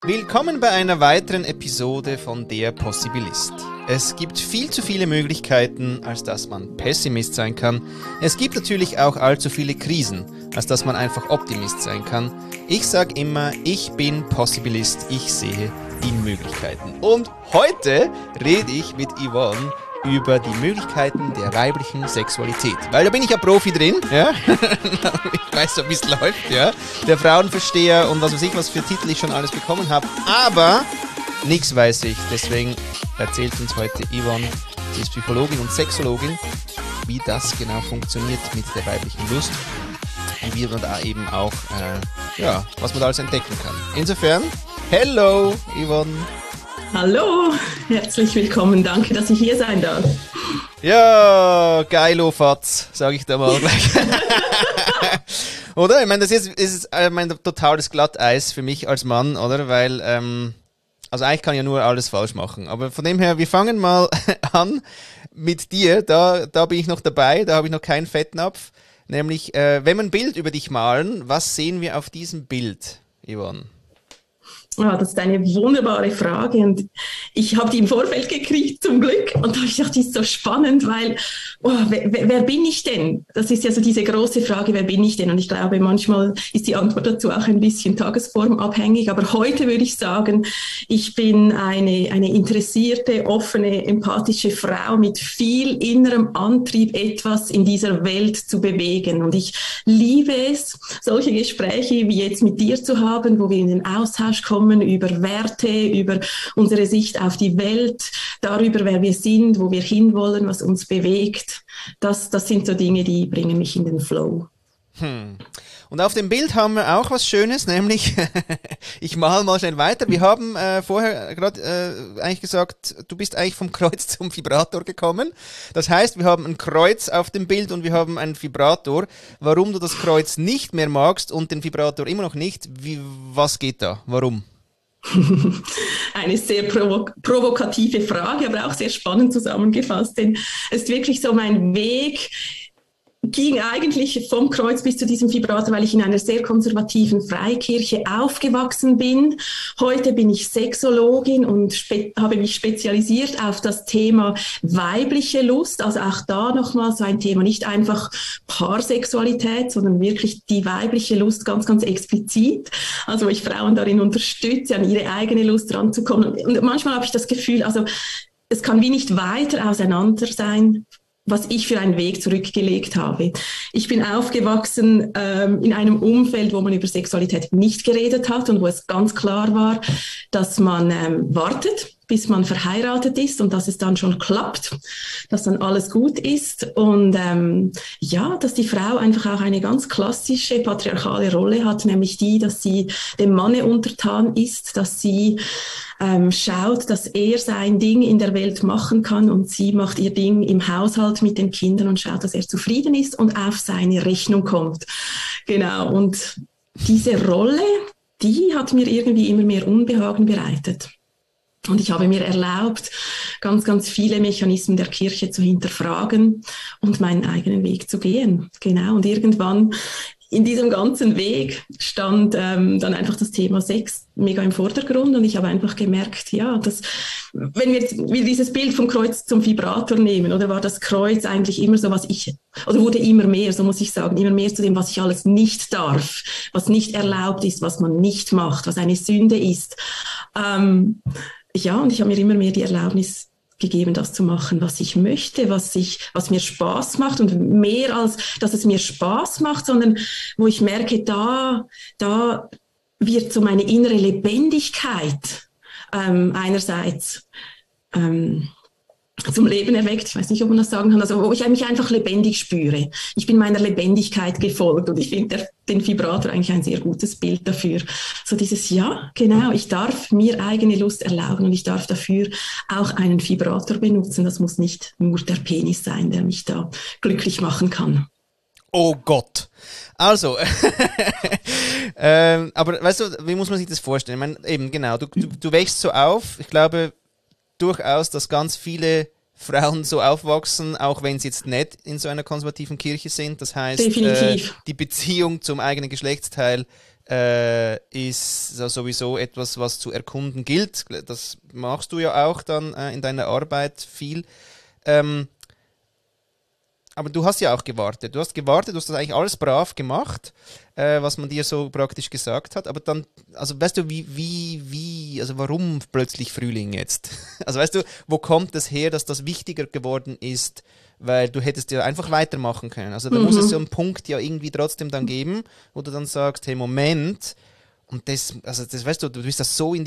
Willkommen bei einer weiteren Episode von Der Possibilist. Es gibt viel zu viele Möglichkeiten, als dass man Pessimist sein kann. Es gibt natürlich auch allzu viele Krisen, als dass man einfach Optimist sein kann. Ich sage immer, ich bin Possibilist, ich sehe die Möglichkeiten. Und heute rede ich mit Yvonne über die Möglichkeiten der weiblichen Sexualität. Weil da bin ich ja Profi drin, ja. Ich weiß so, wie es läuft, ja. Der Frauenversteher und was weiß ich, was für Titel ich schon alles bekommen habe. Aber nichts weiß ich. Deswegen erzählt uns heute Yvonne, sie ist Psychologin und Sexologin, wie das genau funktioniert mit der weiblichen Lust und wie man da eben auch, was man da alles entdecken kann. Insofern, hello Yvonne. Hallo, herzlich willkommen. Danke, dass ich hier sein darf. Ja, geilo Fatz, sage ich da mal gleich. Oder? Ich meine, das ist totales Glatteis für mich als Mann, oder? Weil, also eigentlich kann ich ja nur alles falsch machen. Aber von dem her, wir fangen mal an mit dir. Da bin ich noch dabei, da habe ich noch keinen Fettnapf. Nämlich, wenn wir ein Bild über dich malen, was sehen wir auf diesem Bild, Yvonne? Ja, das ist eine wunderbare Frage und ich habe die im Vorfeld gekriegt, zum Glück. Und da habe ich gedacht, die ist so spannend, weil, wer bin ich denn? Das ist ja so diese große Frage, wer bin ich denn? Und ich glaube, manchmal ist die Antwort dazu auch ein bisschen tagesformabhängig. Aber heute würde ich sagen, ich bin eine interessierte, offene, empathische Frau mit viel innerem Antrieb, etwas in dieser Welt zu bewegen. Und ich liebe es, solche Gespräche wie jetzt mit dir zu haben, wo wir in den Austausch kommen, über Werte, über unsere Sicht auf die Welt, darüber, wer wir sind, wo wir hinwollen, was uns bewegt. Das sind so Dinge, die bringen mich in den Flow. Und auf dem Bild haben wir auch was Schönes, nämlich, ich male mal schnell weiter. Wir haben vorher gerade eigentlich gesagt, du bist eigentlich vom Kreuz zum Vibrator gekommen. Das heißt, wir haben ein Kreuz auf dem Bild und wir haben einen Vibrator. Warum du das Kreuz nicht mehr magst und den Vibrator immer noch nicht, was geht da? Warum? Eine sehr provokative Frage, aber auch sehr spannend zusammengefasst, denn es ist wirklich so, mein Weg ging eigentlich vom Kreuz bis zu diesem Vibrator, weil ich in einer sehr konservativen Freikirche aufgewachsen bin. Heute bin ich Sexologin und habe mich spezialisiert auf das Thema weibliche Lust. Also auch da nochmal so ein Thema, nicht einfach Paarsexualität, sondern wirklich die weibliche Lust ganz, ganz explizit. Also ich Frauen darin unterstütze, an ihre eigene Lust ranzukommen. Und manchmal habe ich das Gefühl, also es kann wie nicht weiter auseinander sein, was ich für einen Weg zurückgelegt habe. Ich bin aufgewachsen in einem Umfeld, wo man über Sexualität nicht geredet hat und wo es ganz klar war, dass man wartet, bis man verheiratet ist und dass es dann schon klappt, dass dann alles gut ist und dass die Frau einfach auch eine ganz klassische patriarchale Rolle hat, nämlich die, dass sie dem Manne untertan ist, dass sie schaut, dass er sein Ding in der Welt machen kann und sie macht ihr Ding im Haushalt mit den Kindern und schaut, dass er zufrieden ist und auf seine Rechnung kommt. Genau, und diese Rolle, die hat mir irgendwie immer mehr Unbehagen bereitet. Und ich habe mir erlaubt, ganz, ganz viele Mechanismen der Kirche zu hinterfragen und meinen eigenen Weg zu gehen. Genau, und irgendwann in diesem ganzen Weg stand dann einfach das Thema Sex mega im Vordergrund und ich habe einfach gemerkt, ja, dass wenn wir dieses Bild vom Kreuz zum Vibrator nehmen, oder war das Kreuz eigentlich immer so, oder wurde immer mehr, so muss ich sagen, immer mehr zu dem, was ich alles nicht darf, was nicht erlaubt ist, was man nicht macht, was eine Sünde ist. Und ich habe mir immer mehr die Erlaubnis gegeben, das zu machen, was ich möchte, was mir Spaß macht und mehr als, dass es mir Spaß macht, sondern wo ich merke, da wird so meine innere Lebendigkeit einerseits zum Leben erweckt, ich weiß nicht, ob man das sagen kann, also wo ich mich einfach lebendig spüre. Ich bin meiner Lebendigkeit gefolgt und ich finde den Vibrator eigentlich ein sehr gutes Bild dafür. So dieses, ja, genau, ich darf mir eigene Lust erlauben und ich darf dafür auch einen Vibrator benutzen. Das muss nicht nur der Penis sein, der mich da glücklich machen kann. Oh Gott. Also, aber weißt du, wie muss man sich das vorstellen? Ich meine, eben genau, du wächst so auf, ich glaube, durchaus, dass ganz viele Frauen so aufwachsen, auch wenn sie jetzt nicht in so einer konservativen Kirche sind. Das heißt, die Beziehung zum eigenen Geschlechtsteil ist sowieso etwas, was zu erkunden gilt. Das machst du ja auch dann in deiner Arbeit viel. Aber du hast ja auch gewartet. Du hast das eigentlich alles brav gemacht, was man dir so praktisch gesagt hat. Aber dann, also weißt du, also warum plötzlich Frühling jetzt? Also weißt du, wo kommt das her, dass das wichtiger geworden ist? Weil du hättest ja einfach weitermachen können. Also da muss es so einen Punkt ja irgendwie trotzdem dann geben, wo du dann sagst, hey, Moment, und das weißt du bist das so in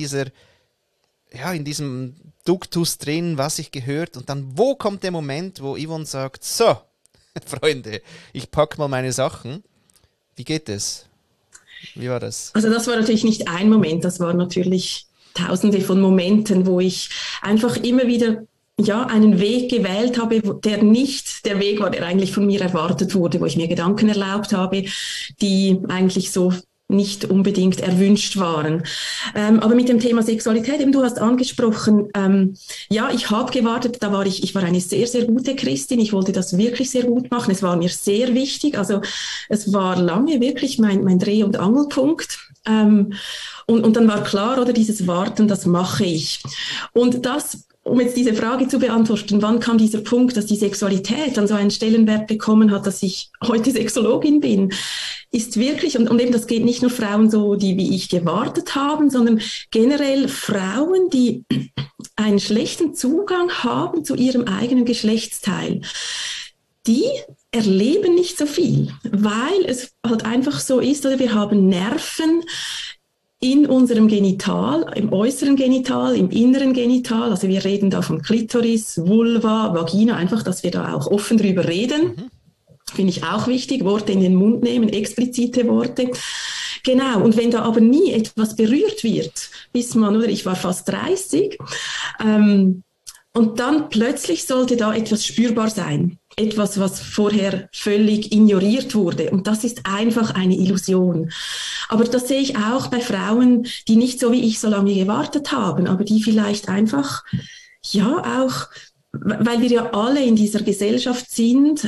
diesem Duktus drin, was ich gehört, und dann, wo kommt der Moment, wo Yvonne sagt, so, Freunde, ich pack mal meine Sachen. Wie geht es? Wie war das? Also das war natürlich nicht ein Moment, das waren natürlich tausende von Momenten, wo ich einfach immer wieder einen Weg gewählt habe, der nicht der Weg war, der eigentlich von mir erwartet wurde, wo ich mir Gedanken erlaubt habe, die eigentlich so nicht unbedingt erwünscht waren. Aber mit dem Thema Sexualität, eben du hast angesprochen, ich habe gewartet, ich war eine sehr, sehr gute Christin, ich wollte das wirklich sehr gut machen, es war mir sehr wichtig, also es war lange wirklich mein Dreh- und Angelpunkt. Und dann war klar, oder dieses Warten, das mache ich. Und das, um jetzt diese Frage zu beantworten, wann kam dieser Punkt, dass die Sexualität dann so einen Stellenwert bekommen hat, dass ich heute Sexologin bin, ist wirklich, und eben das geht nicht nur Frauen so, die wie ich gewartet haben, sondern generell Frauen, die einen schlechten Zugang haben zu ihrem eigenen Geschlechtsteil. Die erleben nicht so viel, weil es halt einfach so ist, oder wir haben Nerven in unserem Genital, im äußeren Genital, im inneren Genital, also wir reden da von Klitoris, Vulva, Vagina, einfach, dass wir da auch offen drüber reden. Finde ich auch wichtig, Worte in den Mund nehmen, explizite Worte. Genau, und wenn da aber nie etwas berührt wird, ich war fast 30, und dann plötzlich sollte da etwas spürbar sein. Etwas, was vorher völlig ignoriert wurde. Und das ist einfach eine Illusion. Aber das sehe ich auch bei Frauen, die nicht so wie ich so lange gewartet haben, aber die vielleicht einfach, auch, weil wir ja alle in dieser Gesellschaft sind,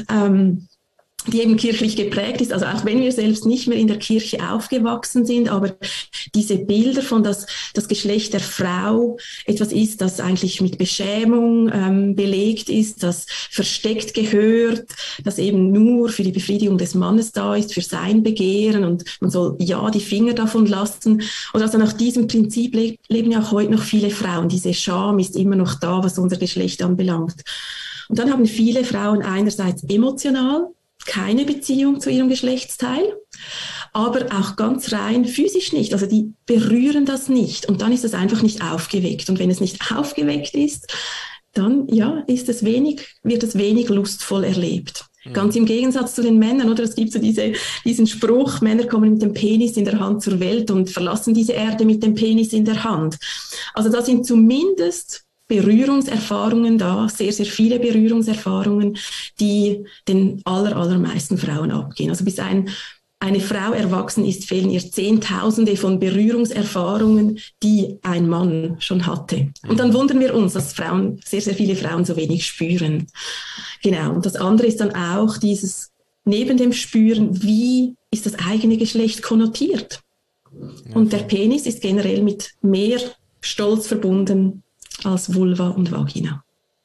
die eben kirchlich geprägt ist, also auch wenn wir selbst nicht mehr in der Kirche aufgewachsen sind, aber diese Bilder von das Geschlecht der Frau etwas ist, das eigentlich mit Beschämung belegt ist, das versteckt gehört, das eben nur für die Befriedigung des Mannes da ist, für sein Begehren, und man soll die Finger davon lassen. Und also nach diesem Prinzip leben ja auch heute noch viele Frauen. Diese Scham ist immer noch da, was unser Geschlecht anbelangt. Und dann haben viele Frauen einerseits emotional keine Beziehung zu ihrem Geschlechtsteil, aber auch ganz rein physisch nicht. Also die berühren das nicht, und dann ist es einfach nicht aufgeweckt. Und wenn es nicht aufgeweckt ist, dann wird es wenig lustvoll erlebt. Ganz im Gegensatz zu den Männern, oder? Es gibt so diesen Spruch, Männer kommen mit dem Penis in der Hand zur Welt und verlassen diese Erde mit dem Penis in der Hand. Also da sind zumindest Berührungserfahrungen da, sehr, sehr viele Berührungserfahrungen, die den allermeisten Frauen abgehen. Also bis eine Frau erwachsen ist, fehlen ihr Zehntausende von Berührungserfahrungen, die ein Mann schon hatte. Und dann wundern wir uns, dass sehr, sehr viele Frauen so wenig spüren. Genau. Und das andere ist dann auch dieses, neben dem Spüren, wie ist das eigene Geschlecht konnotiert? Und der Penis ist generell mit mehr Stolz verbunden als Vulva und Vagina.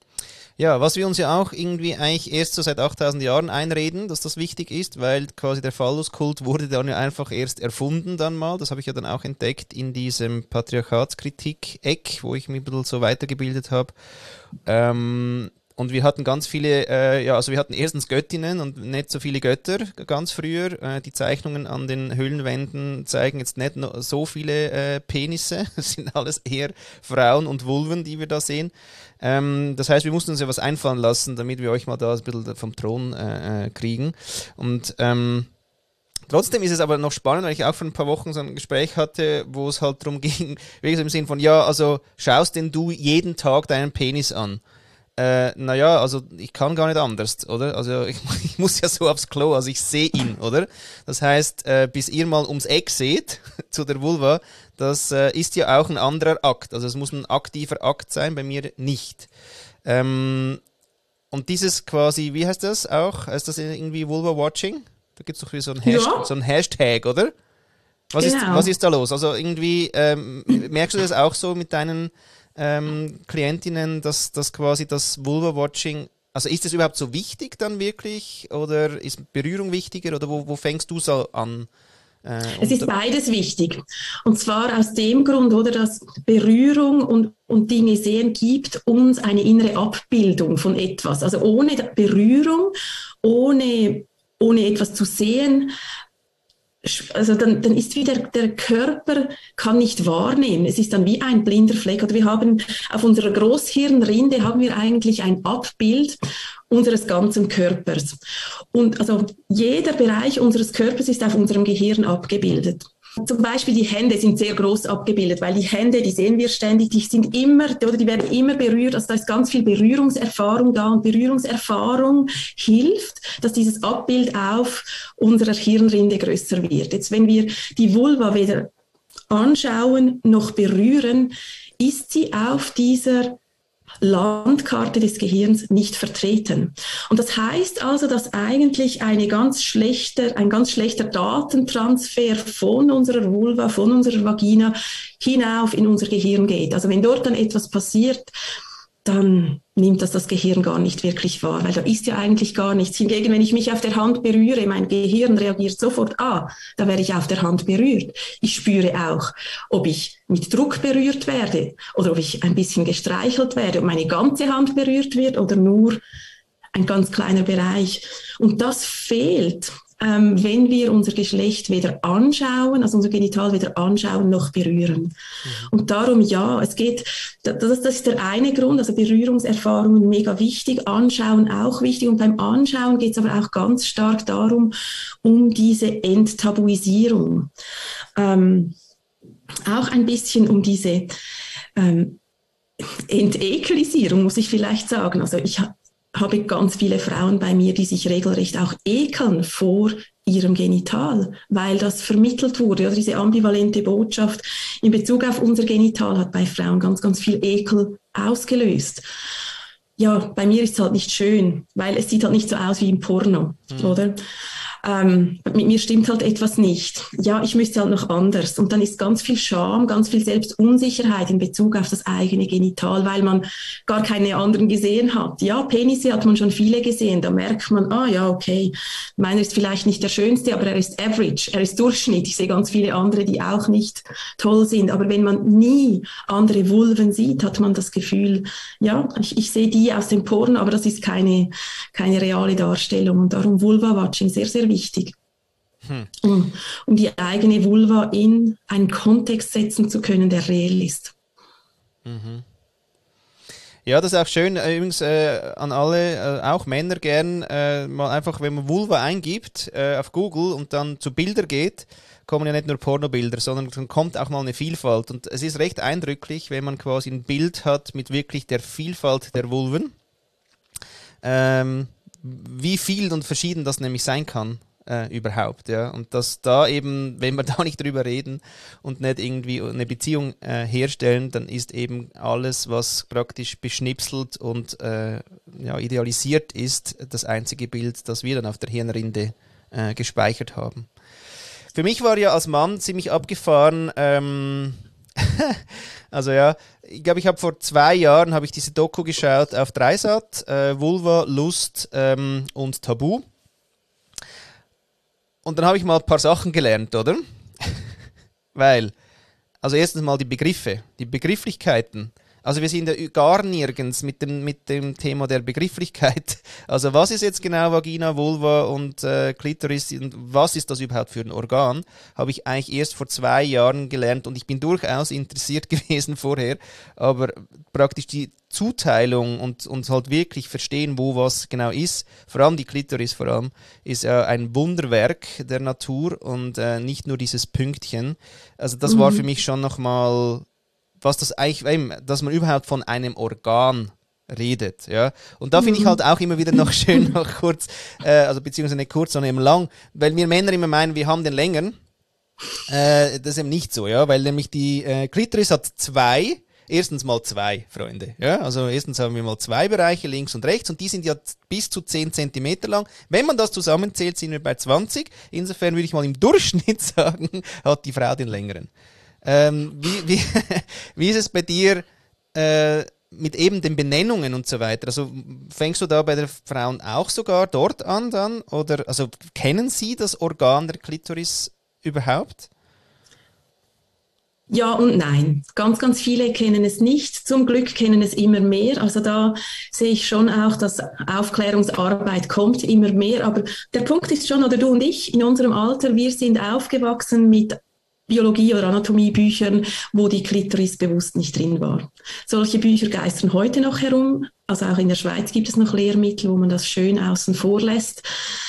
Ja, was wir uns ja auch irgendwie eigentlich erst so seit 8000 Jahren einreden, dass das wichtig ist, weil quasi der Phalluskult wurde dann ja einfach erst erfunden dann mal. Das habe ich ja dann auch entdeckt in diesem Patriarchatskritik-Eck, wo ich mich ein bisschen so weitergebildet habe. Und wir hatten ganz viele, wir hatten erstens Göttinnen und nicht so viele Götter ganz früher. Die Zeichnungen an den Höhlenwänden zeigen jetzt nicht so viele Penisse. Es sind alles eher Frauen und Vulven, die wir da sehen. Das heißt, wir mussten uns ja was einfallen lassen, damit wir euch mal da ein bisschen vom Thron kriegen. Und trotzdem ist es aber noch spannend, weil ich auch vor ein paar Wochen so ein Gespräch hatte, wo es halt darum ging, wirklich so im Sinn von, schaust denn du jeden Tag deinen Penis an? Also ich kann gar nicht anders, oder? Also ich muss ja so aufs Klo, also ich sehe ihn, oder? Das heißt, bis ihr mal ums Eck seht, zu der Vulva, das ist ja auch ein anderer Akt. Also es muss ein aktiver Akt sein, bei mir nicht. Und dieses quasi, wie heißt das auch? Heißt das irgendwie Vulva-Watching? Da gibt es doch wie so ein Hashtag, oder? Was ist da los? Also irgendwie merkst du das auch so mit deinen Klientinnen, dass quasi das Vulva-Watching, also ist es überhaupt so wichtig dann wirklich oder ist Berührung wichtiger oder wo fängst du so an? Es ist beides wichtig. Und zwar aus dem Grund, oder, dass Berührung und Dinge sehen gibt uns eine innere Abbildung von etwas. Also ohne Berührung, ohne etwas zu sehen, also dann ist wieder der Körper kann nicht wahrnehmen. Es ist dann wie ein blinder Fleck. Oder wir haben auf unserer Großhirnrinde haben wir eigentlich ein Abbild unseres ganzen Körpers. Und also jeder Bereich unseres Körpers ist auf unserem Gehirn abgebildet. Zum Beispiel die Hände sind sehr groß abgebildet, weil die Hände, die sehen wir ständig, die sind immer, oder die werden immer berührt, also da ist ganz viel Berührungserfahrung da und Berührungserfahrung hilft, dass dieses Abbild auf unserer Hirnrinde größer wird. Jetzt, wenn wir die Vulva weder anschauen noch berühren, ist sie auf dieser Landkarte des Gehirns nicht vertreten. Und das heißt also, dass eigentlich ein ganz schlechter Datentransfer von unserer Vulva, von unserer Vagina hinauf in unser Gehirn geht. Also wenn dort dann etwas passiert, dann nimmt das Gehirn gar nicht wirklich wahr, weil da ist ja eigentlich gar nichts. Hingegen, wenn ich mich auf der Hand berühre, mein Gehirn reagiert sofort, da werde ich auf der Hand berührt. Ich spüre auch, ob ich mit Druck berührt werde oder ob ich ein bisschen gestreichelt werde, ob meine ganze Hand berührt wird oder nur ein ganz kleiner Bereich. Und das fehlt, wenn wir unser Geschlecht weder anschauen, also unser Genital weder anschauen noch berühren. Mhm. Und darum es geht, das ist der eine Grund, also Berührungserfahrungen mega wichtig, Anschauen auch wichtig und beim Anschauen geht es aber auch ganz stark darum, um diese Enttabuisierung. Auch ein bisschen um diese Entekelisierung, muss ich vielleicht sagen. Also ich habe ganz viele Frauen bei mir, die sich regelrecht auch ekeln vor ihrem Genital, weil das vermittelt wurde. Oder diese ambivalente Botschaft in Bezug auf unser Genital hat bei Frauen ganz, ganz viel Ekel ausgelöst. Ja, bei mir ist es halt nicht schön, weil es sieht halt nicht so aus wie im Porno, oder? Mit mir stimmt halt etwas nicht. Ja, ich müsste halt noch anders. Und dann ist ganz viel Scham, ganz viel Selbstunsicherheit in Bezug auf das eigene Genital, weil man gar keine anderen gesehen hat. Ja, Penisse hat man schon viele gesehen. Da merkt man, okay, meiner ist vielleicht nicht der schönste, aber er ist average, er ist Durchschnitt. Ich sehe ganz viele andere, die auch nicht toll sind. Aber wenn man nie andere Vulven sieht, hat man das Gefühl, ja, ich sehe die aus dem Porno, aber das ist keine reale Darstellung. Und darum Vulva-Watching sehr, sehr wichtig, um die eigene Vulva in einen Kontext setzen zu können, der reell ist. Mhm. Ja, das ist auch schön, übrigens an alle, auch Männer gern, mal einfach, wenn man Vulva eingibt auf Google und dann zu Bilder geht, kommen ja nicht nur Pornobilder, sondern dann kommt auch mal eine Vielfalt. Und es ist recht eindrücklich, wenn man quasi ein Bild hat mit wirklich der Vielfalt der Vulven. Wie viel und verschieden das nämlich sein kann überhaupt, ja, und dass da eben, wenn wir da nicht drüber reden und nicht irgendwie eine Beziehung herstellen, dann ist eben alles, was praktisch beschnipselt und idealisiert ist, das einzige Bild, das wir dann auf der Hirnrinde gespeichert haben. Für mich war ja als Mann ziemlich abgefahren, also ja, ich glaube, ich habe vor 2 Jahren habe ich diese Doku geschaut auf Dreisat, Vulva, Lust und Tabu. Und dann habe ich mal ein paar Sachen gelernt, oder? Weil, also erstens mal die Begriffe, die Begrifflichkeiten. Also wir sind ja gar nirgends mit dem Thema der Begrifflichkeit. Also was ist jetzt genau Vagina, Vulva und Klitoris und was ist das überhaupt für ein Organ? Habe ich eigentlich erst vor 2 Jahren gelernt und ich bin durchaus interessiert gewesen vorher. Aber praktisch die Zuteilung und halt wirklich verstehen, wo was genau ist, vor allem die Klitoris ist ja ein Wunderwerk der Natur und nicht nur dieses Pünktchen. Also das war für mich schon nochmal, was das eigentlich, dass man überhaupt von einem Organ redet, ja. Und da finde ich halt auch immer wieder noch schön, noch kurz, also beziehungsweise nicht kurz, sondern eben lang, weil wir Männer immer meinen, wir haben den längeren. Das ist eben nicht so, ja, weil nämlich die Klitoris hat 2 erstens mal 2, Freunde. Ja, also erstens haben wir mal 2 Bereiche, links und rechts, und die sind ja bis zu 10 Zentimeter lang. Wenn man das zusammenzählt, sind wir bei 20. Insofern würde ich mal im Durchschnitt sagen, hat die Frau den längeren. Wie ist es bei dir mit eben den Benennungen und so weiter? Also fängst du da bei den Frauen auch sogar dort an dann? Oder also kennen sie das Organ der Klitoris überhaupt? Ja und nein. Ganz, ganz viele kennen es nicht. Zum Glück kennen es immer mehr. Also da sehe ich schon auch, dass Aufklärungsarbeit kommt immer mehr. Aber der Punkt ist schon, oder du und ich in unserem Alter, wir sind aufgewachsen mit Biologie- oder Anatomiebüchern, wo die Klitoris bewusst nicht drin war. Solche Bücher geistern heute noch herum. Also auch in der Schweiz gibt es noch Lehrmittel, wo man das schön außen vor lässt.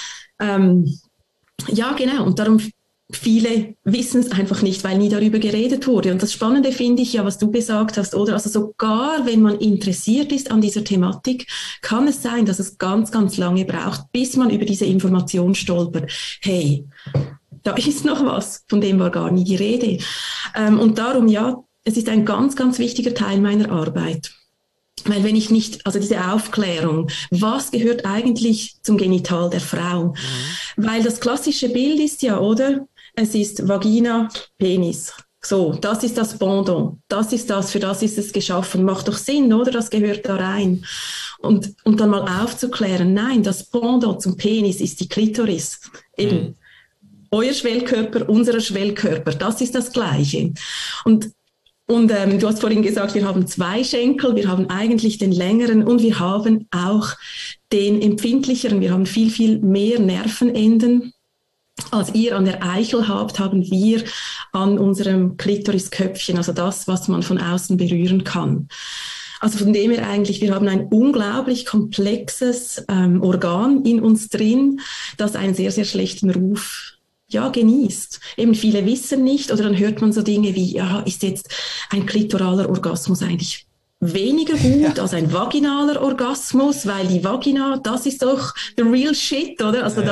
Ja, genau. Und darum viele wissen es einfach nicht, weil nie darüber geredet wurde. Und das Spannende finde ich ja, was du gesagt hast, oder? Also sogar wenn man interessiert ist an dieser Thematik, kann es sein, dass es ganz, ganz lange braucht, bis man über diese Information stolpert. Hey, da ist noch was, von dem war gar nie die Rede. Und darum, ja, es ist ein ganz, ganz wichtiger Teil meiner Arbeit. Weil wenn ich nicht, also diese Aufklärung, was gehört eigentlich zum Genital der Frau? Mhm. Weil das klassische Bild ist ja, oder? Es ist Vagina, Penis. So, das ist das Pendant. Das ist das, für das ist es geschaffen. Macht doch Sinn, oder? Das gehört da rein. Und dann mal aufzuklären, nein, das Pendant zum Penis ist die Klitoris. Eben. Euer Schwellkörper, unser Schwellkörper, das ist das Gleiche. Und du hast vorhin gesagt, wir haben 2 Schenkel, wir haben eigentlich den längeren und wir haben auch den empfindlicheren. Wir haben viel, viel mehr Nervenenden. Als ihr an der Eichel habt, haben wir an unserem Klitorisköpfchen, also das, was man von außen berühren kann. Also von dem her eigentlich, wir haben ein unglaublich komplexes Organ in uns drin, das einen sehr, sehr schlechten Ruf genießt. Eben viele wissen nicht, oder dann hört man so Dinge wie, ja, ist jetzt ein klitoraler Orgasmus eigentlich weniger gut als ein vaginaler Orgasmus, weil die Vagina, das ist doch the real shit, oder? Also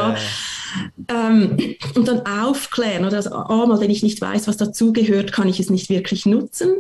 und dann aufklären, oder? Also einmal, wenn ich nicht weiß, was dazugehört, kann ich es nicht wirklich nutzen.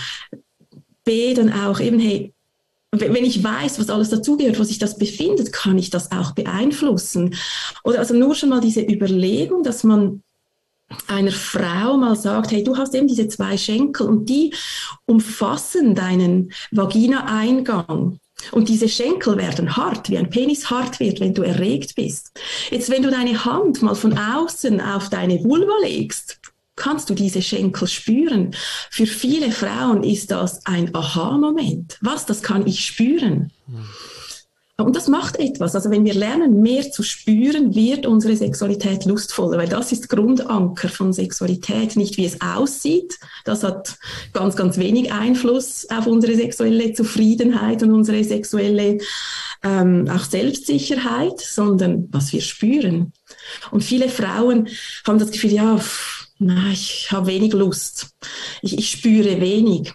B, dann auch eben, hey, wenn ich weiß, was alles dazugehört, wo sich das befindet, kann ich das auch beeinflussen. Oder also nur schon mal diese Überlegung, dass man einer Frau mal sagt, hey, du hast eben diese 2 Schenkel und die umfassen deinen Vagina-Eingang. Und diese Schenkel werden hart, wie ein Penis hart wird, wenn du erregt bist. Jetzt, wenn du deine Hand mal von außen auf deine Vulva legst, kannst du diese Schenkel spüren. Für viele Frauen ist das ein Aha-Moment. Was, das kann ich spüren? Und das macht etwas. Also wenn wir lernen, mehr zu spüren, wird unsere Sexualität lustvoller, weil das ist Grundanker von Sexualität, nicht wie es aussieht. Das hat ganz, ganz wenig Einfluss auf unsere sexuelle Zufriedenheit und unsere sexuelle auch Selbstsicherheit, sondern was wir spüren. Und viele Frauen haben das Gefühl, ja, ich habe wenig Lust. Ich spüre wenig.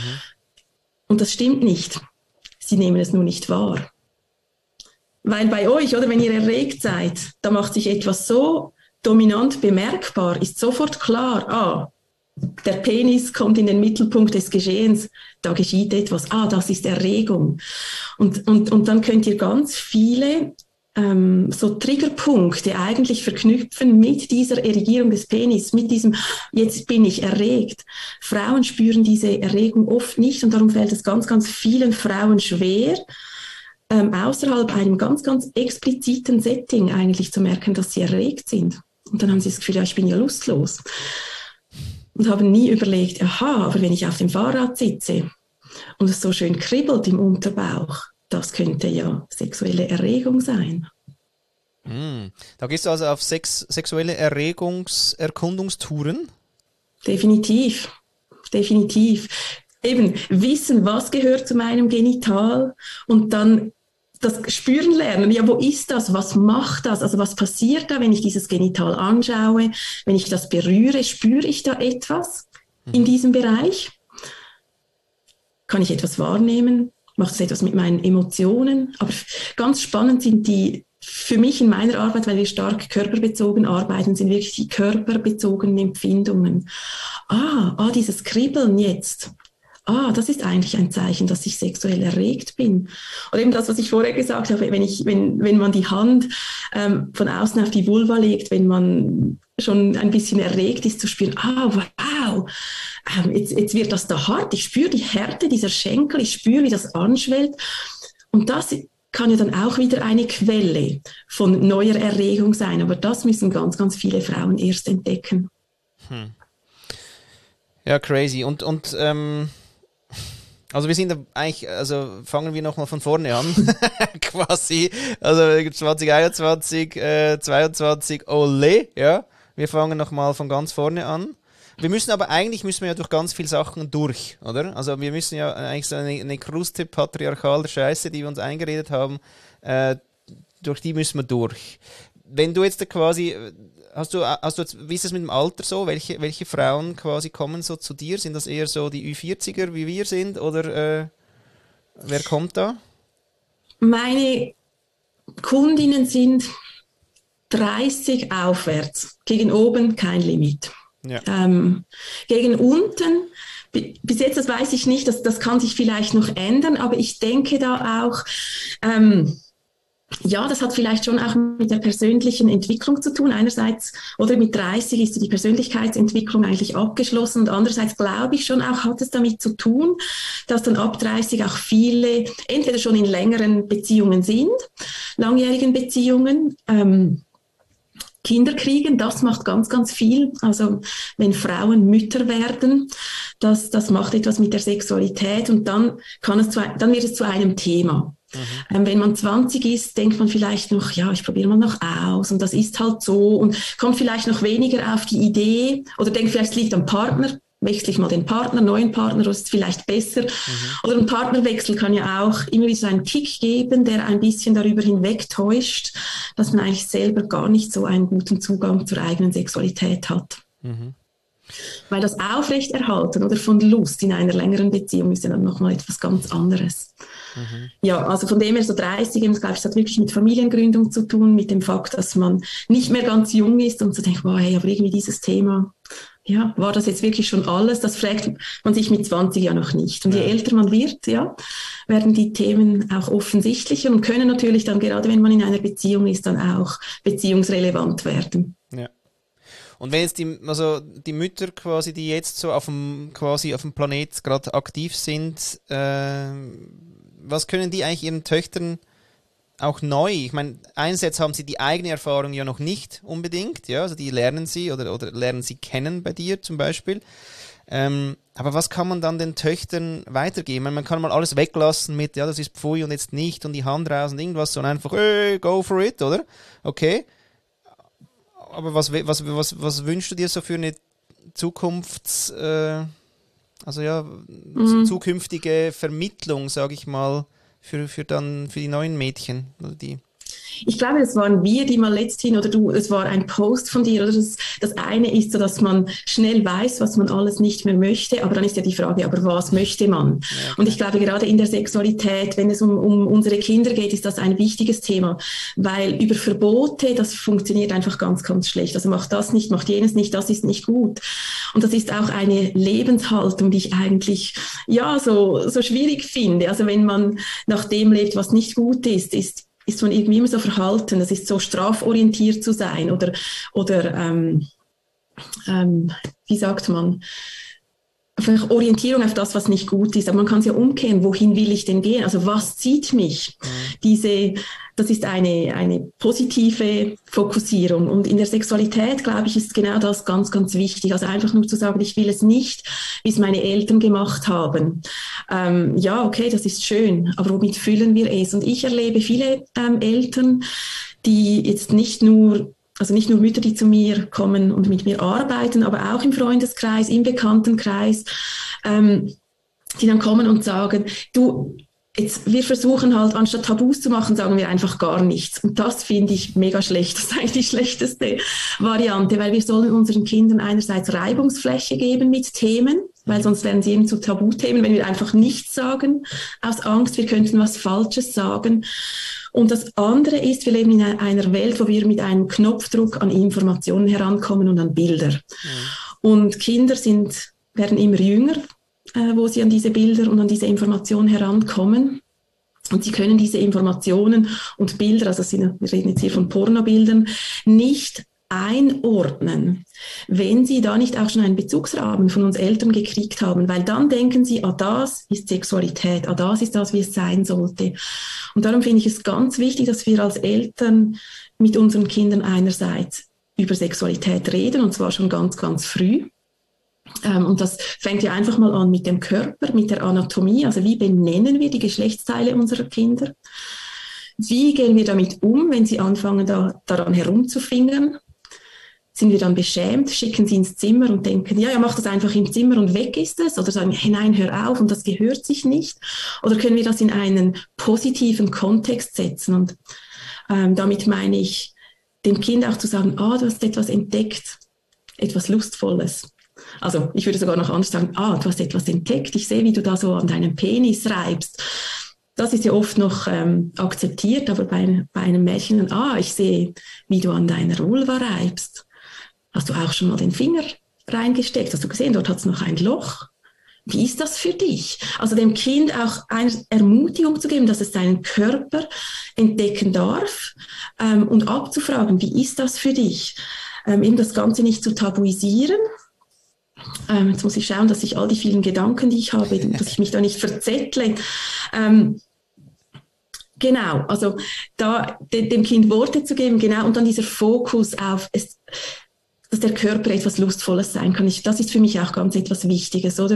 Und das stimmt nicht. Sie nehmen es nur nicht wahr. Weil bei euch, oder wenn ihr erregt seid, da macht sich etwas so dominant bemerkbar, ist sofort klar, der Penis kommt in den Mittelpunkt des Geschehens, da geschieht etwas, das ist Erregung. Und dann könnt ihr ganz viele so Triggerpunkte eigentlich verknüpfen mit dieser Erregierung des Penis, mit diesem, jetzt bin ich erregt. Frauen spüren diese Erregung oft nicht und darum fällt es ganz, ganz vielen Frauen schwer, außerhalb einem ganz, ganz expliziten Setting eigentlich zu merken, dass sie erregt sind. Und dann haben sie das Gefühl, ich bin ja lustlos. Und haben nie überlegt, aber wenn ich auf dem Fahrrad sitze und es so schön kribbelt im Unterbauch, das könnte ja sexuelle Erregung sein. Da gehst du also auf sexuelle Erkundungstouren? Definitiv. Eben wissen, was gehört zu meinem Genital und dann das Spüren lernen. Ja, wo ist das? Was macht das? Also was passiert da, wenn ich dieses Genital anschaue? Wenn ich das berühre, spüre ich da etwas in diesem Bereich? Kann ich etwas wahrnehmen? Macht es etwas mit meinen Emotionen? Aber ganz spannend sind für mich in meiner Arbeit, weil wir stark körperbezogen arbeiten, sind wirklich die körperbezogenen Empfindungen. Dieses Kribbeln jetzt. das ist eigentlich ein Zeichen, dass ich sexuell erregt bin. Oder eben das, was ich vorher gesagt habe, wenn man die Hand von außen auf die Vulva legt, wenn man schon ein bisschen erregt ist, zu spüren, wow, jetzt wird das da hart, ich spüre die Härte dieser Schenkel, ich spüre, wie das anschwellt. Und das kann ja dann auch wieder eine Quelle von neuer Erregung sein. Aber das müssen ganz, ganz viele Frauen erst entdecken. Ja, crazy. Also wir sind eigentlich, also fangen wir nochmal von vorne an, quasi, also 2021, 22, ole, ja, wir fangen nochmal von ganz vorne an. Müssen wir ja durch ganz viele Sachen durch, oder? Also wir müssen ja eigentlich so eine Kruste patriarchaler Scheiße, die wir uns eingeredet haben, durch die müssen wir durch. Wenn du jetzt quasi, wie ist das mit dem Alter so? Welche Frauen quasi kommen so zu dir? Sind das eher so die Ü40er, wie wir sind, oder wer kommt da? Meine Kundinnen sind 30 aufwärts, gegen oben kein Limit. Ja. Gegen unten, bis jetzt, das weiß ich nicht, das kann sich vielleicht noch ändern, aber ich denke da auch, ja, das hat vielleicht schon auch mit der persönlichen Entwicklung zu tun. Einerseits, oder mit 30 ist die Persönlichkeitsentwicklung eigentlich abgeschlossen und andererseits glaube ich schon auch, hat es damit zu tun, dass dann ab 30 auch viele entweder schon in längeren Beziehungen sind, langjährigen Beziehungen, Kinder kriegen, das macht ganz, ganz viel. Also wenn Frauen Mütter werden, das macht etwas mit der Sexualität und dann wird es zu einem Thema. Wenn man 20 ist, denkt man vielleicht noch, ja, ich probiere mal noch aus und das ist halt so und kommt vielleicht noch weniger auf die Idee oder denkt vielleicht, es liegt am Partner, wechsle ich mal den Partner, neuen Partner, das ist vielleicht besser. Oder ein Partnerwechsel kann ja auch immer wieder so einen Kick geben, der ein bisschen darüber hinwegtäuscht, dass man eigentlich selber gar nicht so einen guten Zugang zur eigenen Sexualität hat. Weil das Aufrechterhalten oder von Lust in einer längeren Beziehung ist ja dann nochmal etwas ganz anderes. Ja, also von dem her so 30, glaube ich, das hat wirklich mit Familiengründung zu tun, mit dem Fakt, dass man nicht mehr ganz jung ist und so denkt, wow, hey, aber irgendwie dieses Thema, ja, war das jetzt wirklich schon alles? Das fragt man sich mit 20 ja noch nicht. Und je älter man wird, ja, werden die Themen auch offensichtlicher und können natürlich dann, gerade wenn man in einer Beziehung ist, dann auch beziehungsrelevant werden. Ja. Und wenn jetzt die Mütter quasi, die jetzt so auf dem Planet gerade aktiv sind, was können die eigentlich ihren Töchtern auch neu? Ich meine, einerseits haben sie die eigene Erfahrung ja noch nicht unbedingt, ja, also die lernen sie oder lernen sie kennen bei dir zum Beispiel. Aber was kann man dann den Töchtern weitergeben? Man kann mal alles weglassen mit, ja, das ist Pfui und jetzt nicht und die Hand raus und irgendwas, sondern einfach, go for it, oder? Okay. Aber was wünschst du dir so für eine zukünftige Vermittlung, sage ich mal, für die neuen Mädchen? Oder die? Ich glaube, das waren wir, die mal letzthin, oder du, es war ein Post von dir, oder das eine ist so, dass man schnell weiß, was man alles nicht mehr möchte, aber dann ist ja die Frage, aber was möchte man? Ja, okay. Und ich glaube, gerade in der Sexualität, wenn es um unsere Kinder geht, ist das ein wichtiges Thema, weil über Verbote, das funktioniert einfach ganz, ganz schlecht. Also mach das nicht, mach jenes nicht, das ist nicht gut. Und das ist auch eine Lebenshaltung, die ich eigentlich, ja, so schwierig finde. Also wenn man nach dem lebt, was nicht gut ist man irgendwie immer so verhalten, das ist so straforientiert zu sein oder wie sagt man, einfach Orientierung auf das, was nicht gut ist. Aber man kann es ja umkehren, wohin will ich denn gehen? Also was zieht mich? Das ist eine positive Fokussierung. Und in der Sexualität, glaube ich, ist genau das ganz, ganz wichtig. Also einfach nur zu sagen, ich will es nicht, wie es meine Eltern gemacht haben. Ja, okay, das ist schön, aber womit füllen wir es? Und ich erlebe viele Eltern, die jetzt nicht nur Mütter, die zu mir kommen und mit mir arbeiten, aber auch im Freundeskreis, im Bekanntenkreis, die dann kommen und sagen, wir versuchen halt, anstatt Tabus zu machen, sagen wir einfach gar nichts. Und das finde ich mega schlecht. Das ist eigentlich die schlechteste Variante, weil wir sollen unseren Kindern einerseits Reibungsfläche geben mit Themen, weil sonst werden sie eben zu Tabuthemen, wenn wir einfach nichts sagen, aus Angst, wir könnten was Falsches sagen. Und das andere ist, wir leben in einer Welt, wo wir mit einem Knopfdruck an Informationen herankommen und an Bilder. Und Kinder werden immer jünger. wo sie an diese Bilder und an diese Informationen herankommen. Und sie können diese Informationen und Bilder, also wir reden jetzt hier von Pornobildern, nicht einordnen, wenn sie da nicht auch schon einen Bezugsrahmen von uns Eltern gekriegt haben, weil dann denken sie, das ist Sexualität, das ist das, wie es sein sollte. Und darum finde ich es ganz wichtig, dass wir als Eltern mit unseren Kindern einerseits über Sexualität reden, und zwar schon ganz, ganz früh. Und das fängt ja einfach mal an mit dem Körper, mit der Anatomie, also wie benennen wir die Geschlechtsteile unserer Kinder? Wie gehen wir damit um, wenn sie anfangen, daran herumzufingern? Sind wir dann beschämt, schicken sie ins Zimmer und denken, ja, mach das einfach im Zimmer und weg ist es? Oder sagen, hey, nein, hör auf und das gehört sich nicht? Oder können wir das in einen positiven Kontext setzen? Und damit meine ich, dem Kind auch zu sagen, du hast etwas entdeckt, etwas Lustvolles. Also ich würde sogar noch anders sagen, du hast etwas entdeckt, ich sehe, wie du da so an deinem Penis reibst. Das ist ja oft noch akzeptiert, aber bei einem Mädchen, ich sehe, wie du an deiner Vulva reibst. Hast du auch schon mal den Finger reingesteckt? Hast du gesehen, dort hat es noch ein Loch? Wie ist das für dich? Also dem Kind auch eine Ermutigung zu geben, dass es seinen Körper entdecken darf und abzufragen, wie ist das für dich? Eben das Ganze nicht zu tabuisieren. Jetzt muss ich schauen, dass ich all die vielen Gedanken, die ich habe, dass ich mich da nicht verzettle. Genau, also da dem Kind Worte zu geben, genau, und dann dieser Fokus auf dass der Körper etwas Lustvolles sein kann. Das ist für mich auch ganz etwas Wichtiges, oder?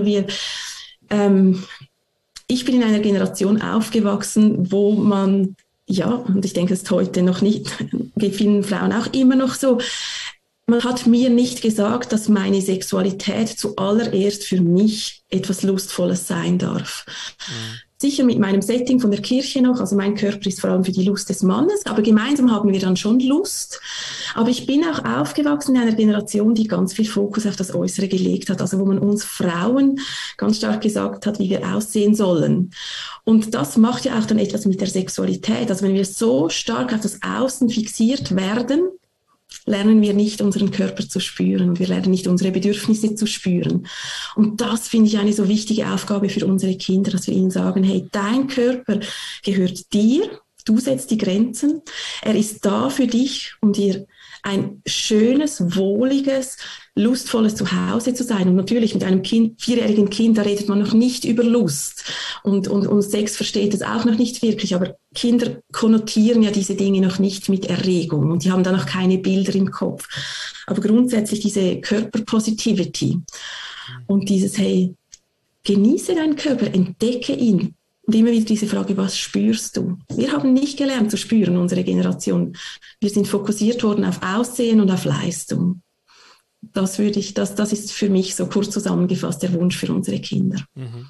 Ich bin in einer Generation aufgewachsen, wo man, und ich denke, es ist heute noch nicht, geht vielen Frauen auch immer noch so, man hat mir nicht gesagt, dass meine Sexualität zuallererst für mich etwas Lustvolles sein darf. Mhm. Sicher mit meinem Setting von der Kirche noch, also mein Körper ist vor allem für die Lust des Mannes, aber gemeinsam haben wir dann schon Lust. Aber ich bin auch aufgewachsen in einer Generation, die ganz viel Fokus auf das Äußere gelegt hat, also wo man uns Frauen ganz stark gesagt hat, wie wir aussehen sollen. Und das macht ja auch dann etwas mit der Sexualität. Also wenn wir so stark auf das Außen fixiert werden, lernen wir nicht, unseren Körper zu spüren und wir lernen nicht, unsere Bedürfnisse zu spüren. Und das finde ich eine so wichtige Aufgabe für unsere Kinder, dass wir ihnen sagen, hey, dein Körper gehört dir, du setzt die Grenzen, er ist da für dich, um dir ein schönes, wohliges, lustvolles Zuhause zu sein. Und natürlich mit einem 4-jährigen Kind, da redet man noch nicht über Lust. Und Sex versteht es auch noch nicht wirklich. Aber Kinder konnotieren ja diese Dinge noch nicht mit Erregung. Und die haben da noch keine Bilder im Kopf. Aber grundsätzlich diese Körperpositivity und dieses, hey, genieße deinen Körper, entdecke ihn. Und immer wieder diese Frage, was spürst du? Wir haben nicht gelernt zu spüren, unsere Generation. Wir sind fokussiert worden auf Aussehen und auf Leistung. Das ist für mich so kurz zusammengefasst der Wunsch für unsere Kinder. Mhm.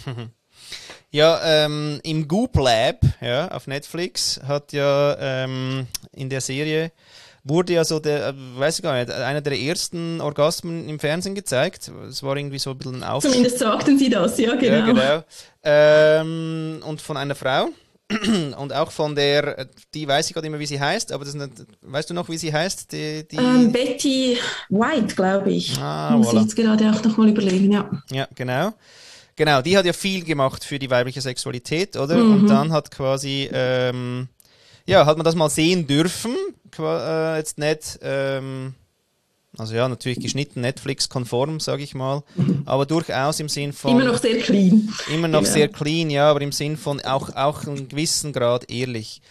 Ja, im Goop Lab, auf Netflix hat ja in der Serie wurde ja so weiß ich gar nicht, einer der ersten Orgasmen im Fernsehen gezeigt. Es war irgendwie so ein bisschen ein Aufschrei. Zumindest sagten sie das, ja genau. Ja, genau. Und von einer Frau und auch von die weiß ich gerade immer, wie sie heißt, aber weißt du noch, wie sie heißt? Betty White, glaube ich. Muss ich jetzt gerade auch nochmal überlegen, ja. Ja, genau. Genau, die hat ja viel gemacht für die weibliche Sexualität, oder? Mhm. Und dann hat quasi, hat man das mal sehen dürfen, jetzt nicht, also ja, natürlich geschnitten, Netflix-konform, sage ich mal, aber durchaus im Sinn von... Immer noch sehr clean. Immer noch sehr clean, ja, aber im Sinn von auch in gewissen Grad ehrlich.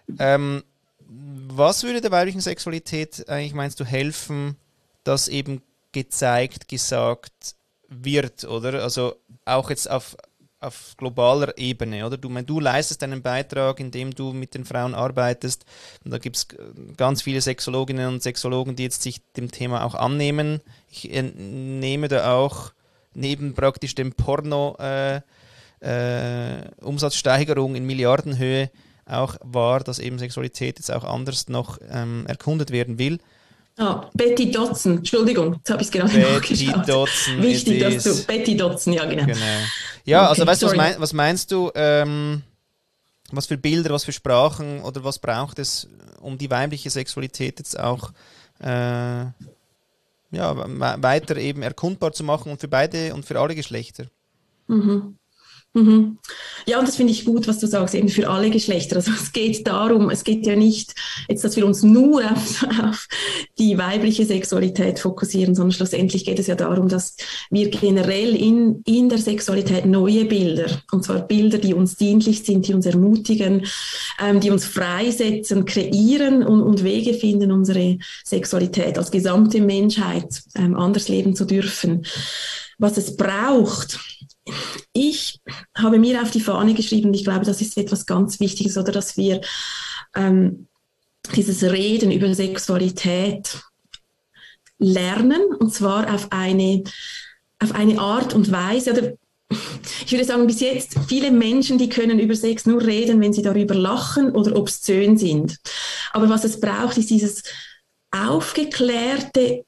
Was würde der weiblichen Sexualität eigentlich, meinst du, helfen, dass eben gezeigt, gesagt wird, oder? Also auch jetzt auf globaler Ebene, oder? Du leistest einen Beitrag, indem du mit den Frauen arbeitest. Und da gibt es ganz viele Sexologinnen und Sexologen, die jetzt sich dem Thema auch annehmen. Ich nehme da auch neben praktisch dem Porno Umsatzsteigerung in Milliardenhöhe auch wahr, dass eben Sexualität jetzt auch anders noch erkundet werden will. Betty Dodson, Entschuldigung, jetzt habe ich es gerade nachgeschaut. Betty Dodson. Wichtig, dass du Betty Dodson, ja genau. Ja, okay, also weißt du, was meinst du, was für Bilder, was für Sprachen oder was braucht es, um die weibliche Sexualität jetzt auch weiter eben erkundbar zu machen und für beide und für alle Geschlechter? Mhm. Mhm. Ja, und das finde ich gut, was du sagst, eben für alle Geschlechter. Also es geht darum, es geht ja nicht jetzt, dass wir uns nur auf die weibliche Sexualität fokussieren, sondern schlussendlich geht es ja darum, dass wir generell in der Sexualität neue Bilder, und zwar Bilder, die uns dienlich sind, die uns ermutigen, die uns freisetzen, kreieren und Wege finden, unsere Sexualität als gesamte Menschheit anders leben zu dürfen. Was es braucht, ich habe mir auf die Fahne geschrieben, und ich glaube, das ist etwas ganz Wichtiges, oder dass wir dieses Reden über Sexualität lernen, und zwar auf eine Art und Weise, oder ich würde sagen, bis jetzt viele Menschen, die können über Sex nur reden, wenn sie darüber lachen oder obszön sind. Aber was es braucht, ist dieses aufgeklärte,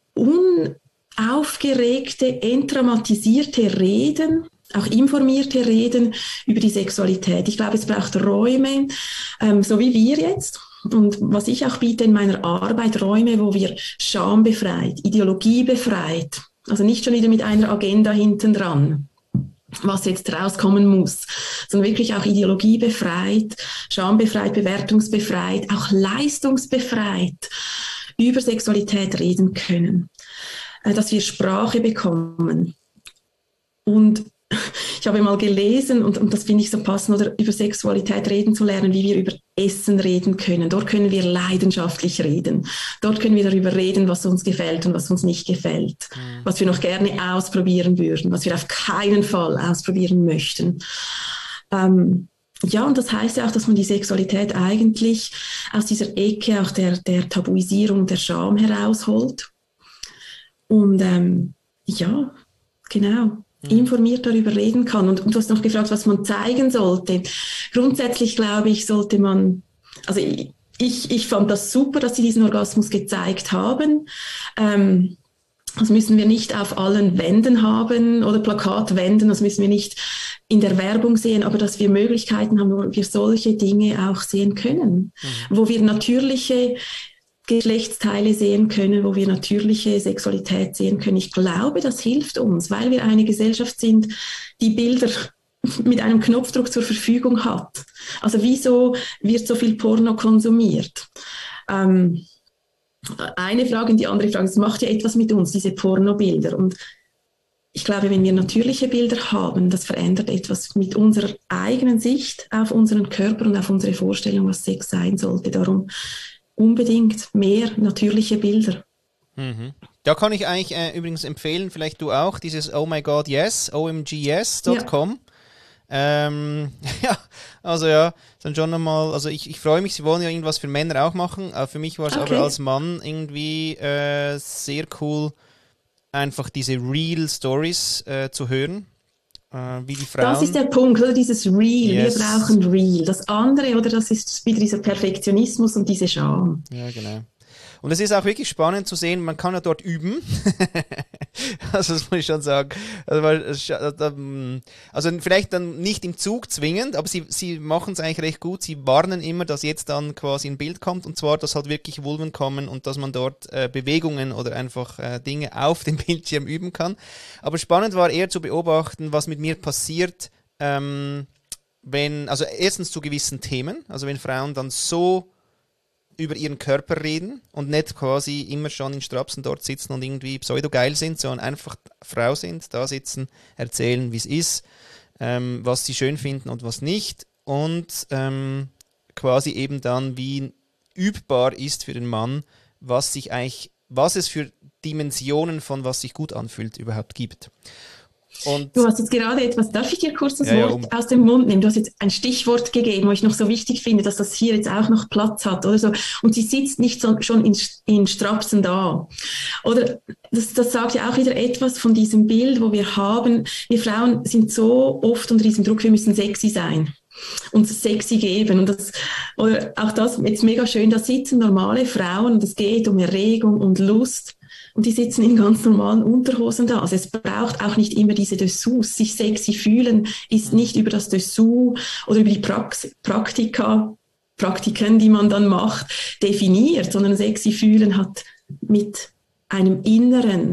unaufgeregte, entdramatisierte Reden, auch informierte Reden über die Sexualität. Ich glaube, es braucht Räume, so wie wir jetzt. Und was ich auch biete in meiner Arbeit, Räume, wo wir schambefreit, ideologiebefreit, also nicht schon wieder mit einer Agenda hinten dran, was jetzt rauskommen muss, sondern wirklich auch ideologiebefreit, schambefreit, bewertungsbefreit, auch leistungsbefreit über Sexualität reden können, dass wir Sprache bekommen. Und ich habe mal gelesen, und das finde ich so passend, oder über Sexualität reden zu lernen, wie wir über Essen reden können. Dort können wir leidenschaftlich reden. Dort können wir darüber reden, was uns gefällt und was uns nicht gefällt. Was wir noch gerne ausprobieren würden, was wir auf keinen Fall ausprobieren möchten. Ja, und das heißt ja auch, dass man die Sexualität eigentlich aus dieser Ecke auch der Tabuisierung, der Scham herausholt. Und ja, genau, informiert darüber reden kann. Und du hast noch gefragt, was man zeigen sollte. Grundsätzlich glaube ich, sollte man, also ich fand das super, dass sie diesen Orgasmus gezeigt haben. Das müssen wir nicht auf allen Wänden haben oder Plakatwänden, das müssen wir nicht in der Werbung sehen, aber dass wir Möglichkeiten haben, wo wir solche Dinge auch sehen können, wo wir natürliche Geschlechtsteile sehen können, wo wir natürliche Sexualität sehen können. Ich glaube, das hilft uns, weil wir eine Gesellschaft sind, die Bilder mit einem Knopfdruck zur Verfügung hat. Also wieso wird so viel Porno konsumiert? Eine Frage und die andere Frage, es macht ja etwas mit uns, diese Pornobilder. Und ich glaube, wenn wir natürliche Bilder haben, das verändert etwas mit unserer eigenen Sicht auf unseren Körper und auf unsere Vorstellung, was Sex sein sollte. Darum unbedingt mehr natürliche Bilder. Da kann ich eigentlich übrigens empfehlen, vielleicht du auch, dieses Oh My God Yes, omgyes.com. Ja. Ja, also ja, dann schon nochmal, also ich freue mich, sie wollen ja irgendwas für Männer auch machen, für mich war es aber als Mann irgendwie sehr cool, einfach diese Real Stories zu hören. Wie die Frauen. Das ist der Punkt, oder dieses Real. Yes. Wir brauchen Real. Das andere, oder das ist wieder dieser Perfektionismus und diese Scham. Ja, genau. Und es ist auch wirklich spannend zu sehen, man kann ja dort üben. Also das muss ich schon sagen. Also vielleicht dann nicht im Zug zwingend, aber sie machen es eigentlich recht gut. Sie warnen immer, dass jetzt dann quasi ein Bild kommt, und zwar, dass halt wirklich Vulven kommen und dass man dort Bewegungen oder einfach Dinge auf dem Bildschirm üben kann. Aber spannend war eher zu beobachten, was mit mir passiert, also erstens zu gewissen Themen, also wenn Frauen dann so über ihren Körper reden und nicht quasi immer schon in Strapsen dort sitzen und irgendwie pseudo-geil sind, sondern einfach Frau sind, da sitzen, erzählen, wie es ist, was sie schön finden und was nicht, und quasi eben dann, wie übbar ist für den Mann, was es für Dimensionen von was sich gut anfühlt überhaupt gibt. Und du hast jetzt gerade etwas, darf ich dir kurz das Wort aus dem Mund nehmen? Du hast jetzt ein Stichwort gegeben, wo ich noch so wichtig finde, dass das hier jetzt auch noch Platz hat oder so. Und sie sitzt nicht so, schon in Strapsen da. Oder das sagt ja auch wieder etwas von diesem Bild, wo wir haben, wir Frauen sind so oft unter diesem Druck, wir müssen sexy sein. Und sexy geben. Und oder auch das jetzt mega schön, da sitzen normale Frauen und es geht um Erregung und Lust. Und die sitzen in ganz normalen Unterhosen da. Also es braucht auch nicht immer diese Dessous. Sich sexy fühlen ist nicht über das Dessous oder über die Praktiken, die man dann macht, definiert, sondern sexy fühlen hat mit einem Inneren,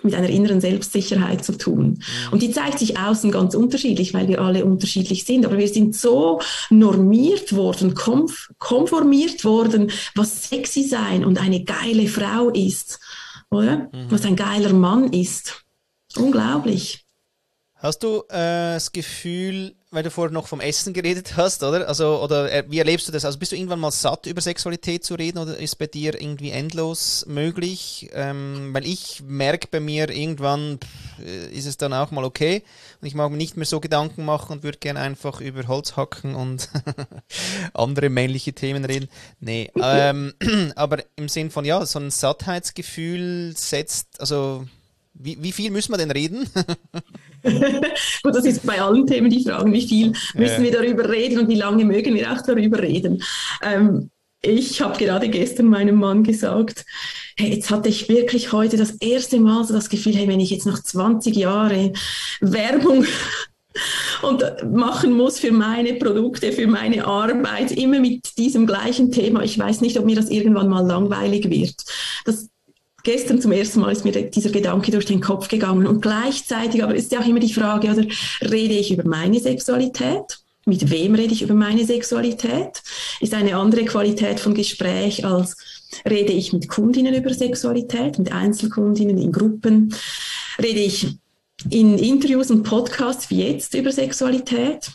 mit einer inneren Selbstsicherheit zu tun. Und die zeigt sich außen ganz unterschiedlich, weil wir alle unterschiedlich sind. Aber wir sind so normiert worden, konformiert worden, was sexy sein und eine geile Frau ist, oder? Was ein geiler Mann ist. Unglaublich. Hast du das Gefühl, weil du vorher noch vom Essen geredet hast, oder? Also, wie erlebst du das? Also bist du irgendwann mal satt, über Sexualität zu reden, oder ist bei dir irgendwie endlos möglich? Weil ich merke bei mir, irgendwann ist es dann auch mal okay und ich mag mir nicht mehr so Gedanken machen und würde gerne einfach über Holz hacken und andere männliche Themen reden. Nee, aber im Sinn von, ja, so ein Sattheitsgefühl setzt, also wie viel müssen wir denn reden? Gut, das ist bei allen Themen die Frage, wie viel müssen wir darüber reden und wie lange mögen wir auch darüber reden. Ich habe gerade gestern meinem Mann gesagt, hey, jetzt hatte ich wirklich heute das erste Mal so das Gefühl, hey, wenn ich jetzt noch 20 Jahre Werbung und machen muss für meine Produkte, für meine Arbeit, immer mit diesem gleichen Thema, ich weiß nicht, ob mir das irgendwann mal langweilig wird. Gestern zum ersten Mal ist mir dieser Gedanke durch den Kopf gegangen und gleichzeitig, aber ist ja auch immer die Frage, oder rede ich über meine Sexualität? Mit wem rede ich über meine Sexualität? Ist eine andere Qualität von Gespräch, als rede ich mit Kundinnen über Sexualität, mit Einzelkundinnen in Gruppen? Rede ich in Interviews und Podcasts wie jetzt über Sexualität?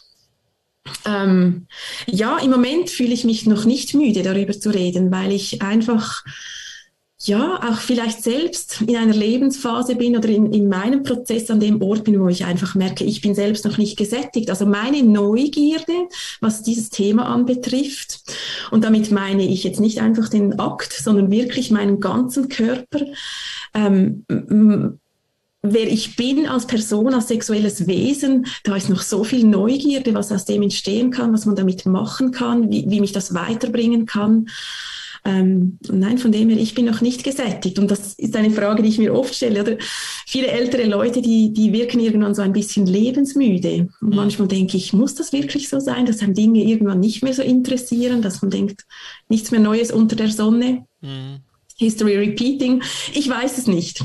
Ja, im Moment fühle ich mich noch nicht müde, darüber zu reden, weil ich einfach auch vielleicht selbst in einer Lebensphase bin oder in meinem Prozess an dem Ort bin, wo ich einfach merke, ich bin selbst noch nicht gesättigt. Also meine Neugierde, was dieses Thema anbetrifft, und damit meine ich jetzt nicht einfach den Akt, sondern wirklich meinen ganzen Körper, wer ich bin als Person, als sexuelles Wesen, da ist noch so viel Neugierde, was aus dem entstehen kann, was man damit machen kann, wie mich das weiterbringen kann. Nein, von dem her, ich bin noch nicht gesättigt. Und das ist eine Frage, die ich mir oft stelle. Oder viele ältere Leute, die wirken irgendwann so ein bisschen lebensmüde. Und manchmal denke ich, muss das wirklich so sein, dass einem Dinge irgendwann nicht mehr so interessieren, dass man denkt, nichts mehr Neues unter der Sonne? History repeating. Ich weiß es nicht.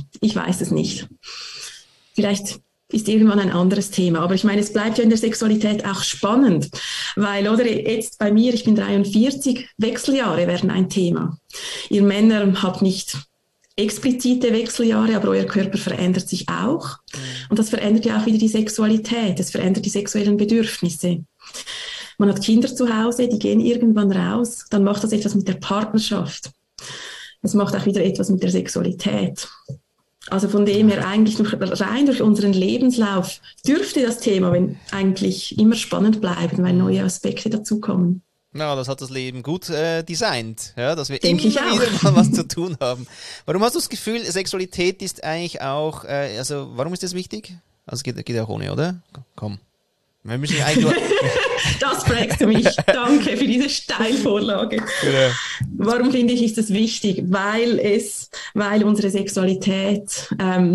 Vielleicht ist irgendwann ein anderes Thema. Aber ich meine, es bleibt ja in der Sexualität auch spannend, weil, oder jetzt bei mir, ich bin 43, Wechseljahre werden ein Thema. Ihr Männer habt nicht explizite Wechseljahre, aber euer Körper verändert sich auch. Und das verändert ja auch wieder die Sexualität, es verändert die sexuellen Bedürfnisse. Man hat Kinder zu Hause, die gehen irgendwann raus, dann macht das etwas mit der Partnerschaft. Es macht auch wieder etwas mit der Sexualität. Also von dem her eigentlich rein durch unseren Lebenslauf dürfte das Thema eigentlich immer spannend bleiben, weil neue Aspekte dazukommen. Na, das hat das Leben gut designt, ja, dass wir immer wieder mal was zu tun haben. Warum hast du das Gefühl, Sexualität ist eigentlich auch, also warum ist das wichtig? Also geht ja auch ohne, oder? Komm. Wir müssen ja eigentlich Das fragst du mich. Danke für diese Steilvorlage. Ja. Warum finde ich, ist das wichtig? Weil unsere Sexualität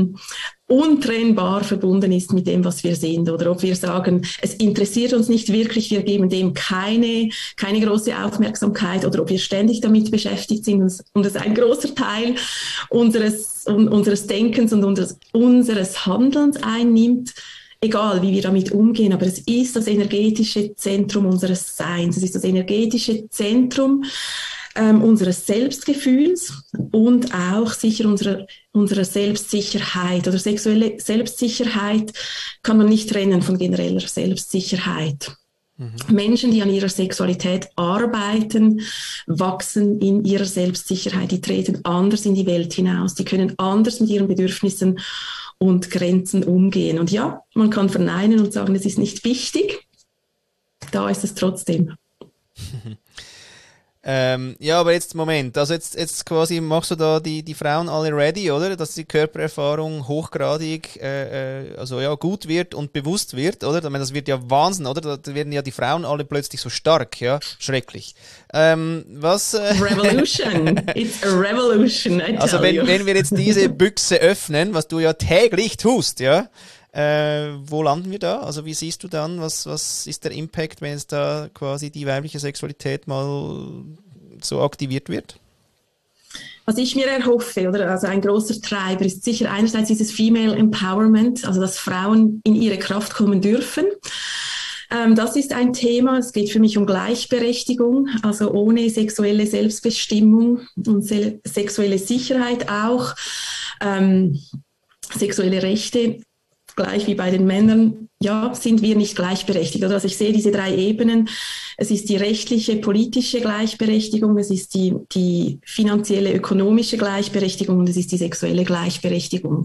untrennbar verbunden ist mit dem, was wir sind. Oder ob wir sagen, es interessiert uns nicht wirklich, wir geben dem keine große Aufmerksamkeit, oder ob wir ständig damit beschäftigt sind und es ein großer Teil unseres Denkens und unseres Handelns einnimmt. Egal, wie wir damit umgehen, aber es ist das energetische Zentrum unseres Seins. Es ist das energetische Zentrum unseres Selbstgefühls und auch sicher unserer Selbstsicherheit. Oder sexuelle Selbstsicherheit kann man nicht trennen von genereller Selbstsicherheit. Menschen, die an ihrer Sexualität arbeiten, wachsen in ihrer Selbstsicherheit. Die treten anders in die Welt hinaus. Die können anders mit ihren Bedürfnissen und Grenzen umgehen. Und ja, man kann verneinen und sagen, es ist nicht wichtig. Da ist es trotzdem. Ja, aber jetzt, Moment, also jetzt quasi machst du da die Frauen alle ready, oder? Dass die Körpererfahrung hochgradig also ja, gut wird und bewusst wird, oder? Ich meine, das wird ja Wahnsinn, oder? Da werden ja die Frauen alle plötzlich so stark, ja? Schrecklich. Was? Revolution. It's a revolution, I tell also wenn wir jetzt diese Büchse öffnen, was du ja täglich tust, ja? Wo landen wir da? Also wie siehst du dann, was ist der Impact, wenn es da quasi die weibliche Sexualität mal so aktiviert wird? Was ich mir erhoffe, oder also ein großer Treiber ist sicher einerseits dieses Female Empowerment, also dass Frauen in ihre Kraft kommen dürfen. Das ist ein Thema. Es geht für mich um Gleichberechtigung, also ohne sexuelle Selbstbestimmung und sexuelle Sicherheit auch, sexuelle Rechte. Gleich wie bei den Männern, ja, sind wir nicht gleichberechtigt. Also ich sehe diese 3 Ebenen. Es ist die rechtliche, politische Gleichberechtigung, es ist die finanzielle, ökonomische Gleichberechtigung und es ist die sexuelle Gleichberechtigung.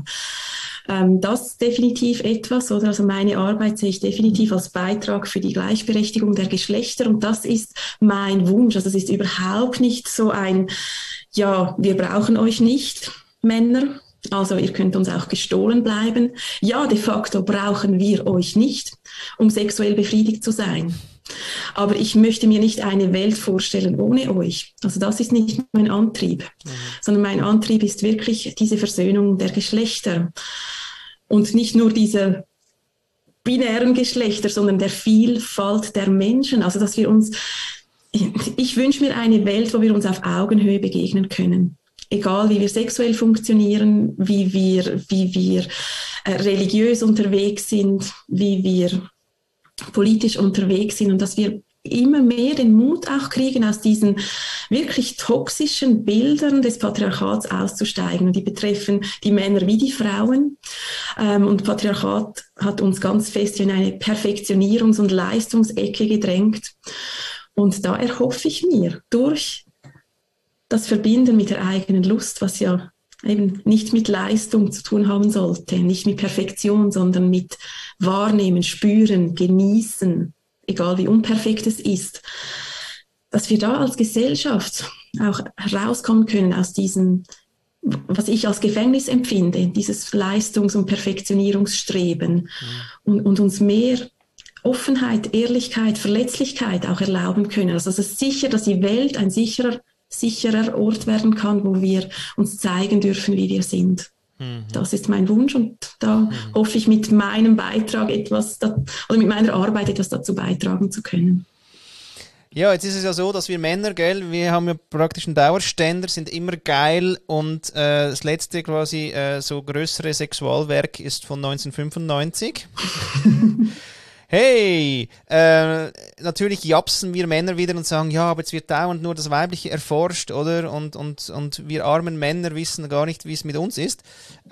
Das ist definitiv etwas, oder? Also meine Arbeit sehe ich definitiv als Beitrag für die Gleichberechtigung der Geschlechter und das ist mein Wunsch. Also es ist überhaupt nicht so ein, ja, wir brauchen euch nicht, Männer. Also ihr könnt uns auch gestohlen bleiben. Ja, de facto brauchen wir euch nicht, um sexuell befriedigt zu sein. Aber ich möchte mir nicht eine Welt vorstellen ohne euch. Also das ist nicht mein Antrieb, sondern mein Antrieb ist wirklich diese Versöhnung der Geschlechter. Und nicht nur dieser binären Geschlechter, sondern der Vielfalt der Menschen. Also dass wir uns, ich wünsche mir eine Welt, wo wir uns auf Augenhöhe begegnen können. Egal wie wir sexuell funktionieren, wie wir religiös unterwegs sind, wie wir politisch unterwegs sind und dass wir immer mehr den Mut auch kriegen, aus diesen wirklich toxischen Bildern des Patriarchats auszusteigen. Und die betreffen die Männer wie die Frauen. Und Patriarchat hat uns ganz fest in eine Perfektionierungs- und Leistungsecke gedrängt. Und da erhoffe ich mir durch das Verbinden mit der eigenen Lust, was ja eben nicht mit Leistung zu tun haben sollte, nicht mit Perfektion, sondern mit Wahrnehmen, Spüren, Genießen, egal wie unperfekt es ist, dass wir da als Gesellschaft auch herauskommen können aus diesem, was ich als Gefängnis empfinde, dieses Leistungs- und Perfektionierungsstreben und uns mehr Offenheit, Ehrlichkeit, Verletzlichkeit auch erlauben können. Also es ist sicher, dass die Welt ein sicherer Ort werden kann, wo wir uns zeigen dürfen, wie wir sind. Das ist mein Wunsch und da hoffe ich mit meinem Beitrag oder mit meiner Arbeit etwas dazu beitragen zu können. Ja, jetzt ist es ja so, dass wir Männer, gell, wir haben ja praktisch einen Dauerständer, sind immer geil und das letzte quasi so größere Sexualwerk ist von 1995. Hey, natürlich japsen wir Männer wieder und sagen, ja, aber jetzt wird dauernd nur das Weibliche erforscht, oder? Und wir armen Männer wissen gar nicht, wie es mit uns ist.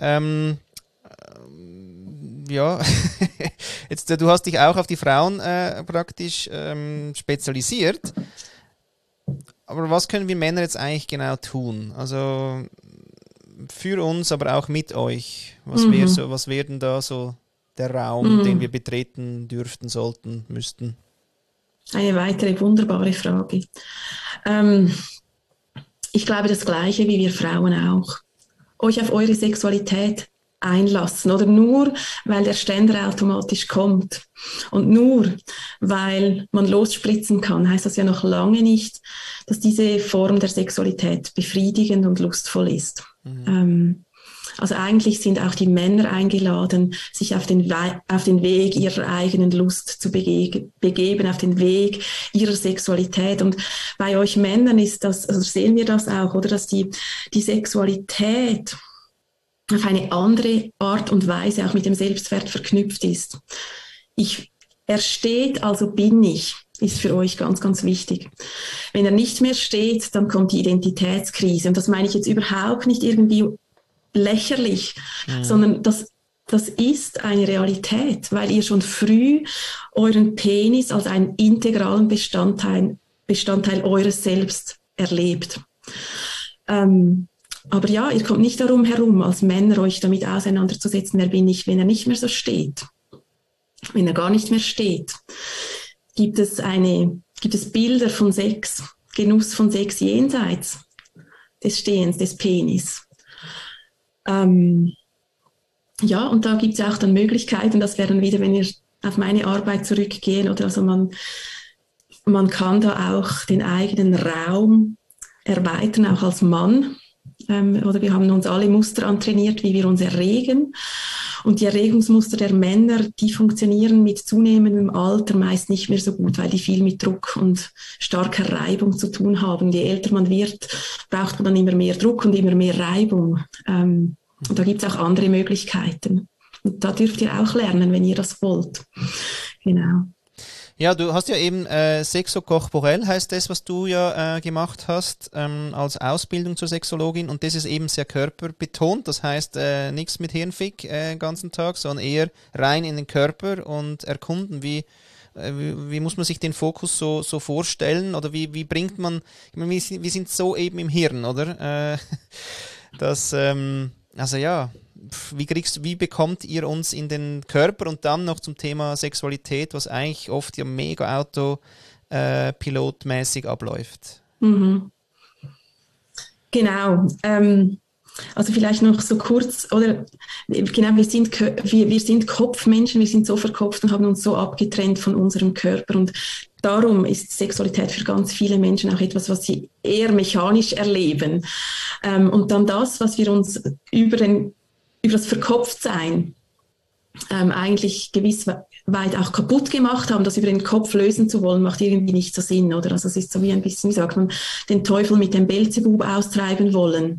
Ja, jetzt, du hast dich auch auf die Frauen praktisch spezialisiert. Aber was können wir Männer jetzt eigentlich genau tun? Also für uns, aber auch mit euch. Was wäre denn da so der Raum, den wir betreten dürften, sollten, müssten? Eine weitere wunderbare Frage. Ich glaube das Gleiche wie wir Frauen auch. Euch auf eure Sexualität einlassen oder nur, weil der Ständer automatisch kommt und nur, weil man losspritzen kann, heißt das ja noch lange nicht, dass diese Form der Sexualität befriedigend und lustvoll ist. Also eigentlich sind auch die Männer eingeladen, sich auf den Weg ihrer eigenen Lust zu begeben, auf den Weg ihrer Sexualität. Und bei euch Männern ist das, also sehen wir das auch, oder, dass die Sexualität auf eine andere Art und Weise auch mit dem Selbstwert verknüpft ist. Er steht, also bin ich, ist für euch ganz, ganz wichtig. Wenn er nicht mehr steht, dann kommt die Identitätskrise. Und das meine ich jetzt überhaupt nicht irgendwie lächerlich, sondern das ist eine Realität, weil ihr schon früh euren Penis als einen integralen Bestandteil eures Selbst erlebt. Aber ja, ihr kommt nicht darum herum, als Männer euch damit auseinanderzusetzen, wer bin ich, wenn er nicht mehr so steht. Wenn er gar nicht mehr steht, gibt es Bilder von Sex, Genuss von Sex jenseits des Stehens, des Penis. Ja, und da gibt es auch dann Möglichkeiten, das wäre dann wieder, wenn wir auf meine Arbeit zurückgehen, oder also man kann da auch den eigenen Raum erweitern, auch als Mann. Oder wir haben uns alle Muster antrainiert, wie wir uns erregen. Und die Erregungsmuster der Männer, die funktionieren mit zunehmendem Alter meist nicht mehr so gut, weil die viel mit Druck und starker Reibung zu tun haben. Je älter man wird, braucht man dann immer mehr Druck und immer mehr Reibung. Und da gibt es auch andere Möglichkeiten. Und da dürft ihr auch lernen, wenn ihr das wollt. Genau. Ja, du hast ja eben Sexokorporell heißt das, was du ja gemacht hast als Ausbildung zur Sexologin, und das ist eben sehr körperbetont, das heißt nichts mit Hirnfick den ganzen Tag, sondern eher rein in den Körper und erkunden, wie muss man sich den Fokus so vorstellen, oder wie bringt man, ich meine, wir sind so eben im Hirn, oder? dass, also ja, wie bekommt ihr uns in den Körper, und dann noch zum Thema Sexualität, was eigentlich oft ja mega autopilotmäßig abläuft? Mhm. Genau. Also vielleicht noch so kurz, oder genau, wir sind Kopfmenschen, wir sind so verkopft und haben uns so abgetrennt von unserem Körper, und darum ist Sexualität für ganz viele Menschen auch etwas, was sie eher mechanisch erleben. Und dann das, was wir uns über das Verkopftsein eigentlich gewiss weit auch kaputt gemacht haben, das über den Kopf lösen zu wollen, macht irgendwie nicht so Sinn, oder? Also es ist so wie ein bisschen, wie sagt man, den Teufel mit dem Beelzebub austreiben wollen.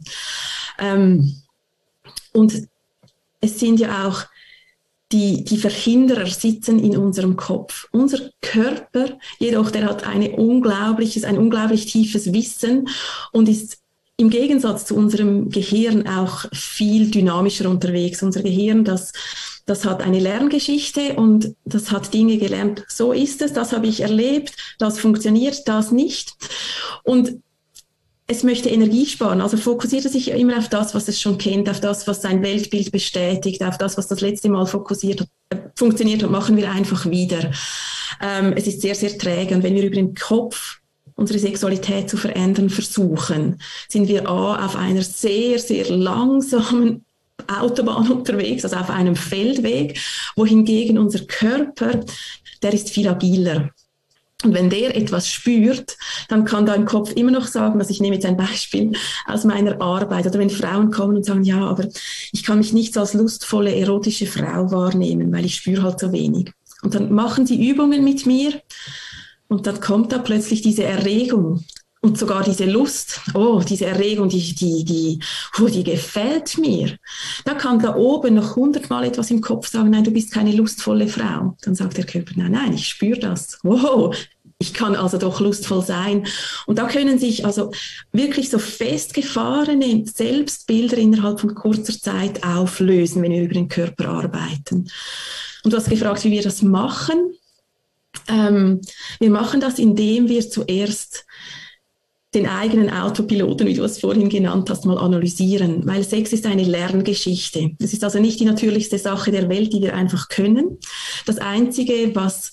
Und es sind ja auch die Verhinderer sitzen in unserem Kopf. Unser Körper jedoch, der hat ein unglaublich tiefes Wissen und ist im Gegensatz zu unserem Gehirn auch viel dynamischer unterwegs. Unser Gehirn, das hat eine Lerngeschichte und das hat Dinge gelernt. So ist es, das habe ich erlebt, das funktioniert, das nicht. Und es möchte Energie sparen, also fokussiert es sich immer auf das, was es schon kennt, auf das, was sein Weltbild bestätigt, auf das, was das letzte Mal funktioniert hat, machen wir einfach wieder. Es ist sehr, sehr träge, und wenn wir über den Kopf unsere Sexualität zu verändern versuchen, sind wir auf einer sehr, sehr langsamen Autobahn unterwegs, also auf einem Feldweg, wohingegen unser Körper, der ist viel agiler. Und wenn der etwas spürt, dann kann da im Kopf immer noch sagen, also ich nehme jetzt ein Beispiel aus meiner Arbeit, oder wenn Frauen kommen und sagen, ja, aber ich kann mich nicht als lustvolle, erotische Frau wahrnehmen, weil ich spüre halt so wenig. Und dann machen sie Übungen mit mir, und dann kommt da plötzlich diese Erregung und sogar diese Lust. Oh, diese Erregung, die gefällt mir. Da kann da oben noch 100-mal etwas im Kopf sagen, nein, du bist keine lustvolle Frau. Dann sagt der Körper, nein, ich spüre das. Wow, ich kann also doch lustvoll sein. Und da können sich also wirklich so festgefahrene Selbstbilder innerhalb von kurzer Zeit auflösen, wenn wir über den Körper arbeiten. Und du hast gefragt, wie wir das machen. Wir machen das, indem wir zuerst den eigenen Autopiloten, wie du es vorhin genannt hast, mal analysieren, weil Sex ist eine Lerngeschichte. Es ist also nicht die natürlichste Sache der Welt, die wir einfach können. Das Einzige, was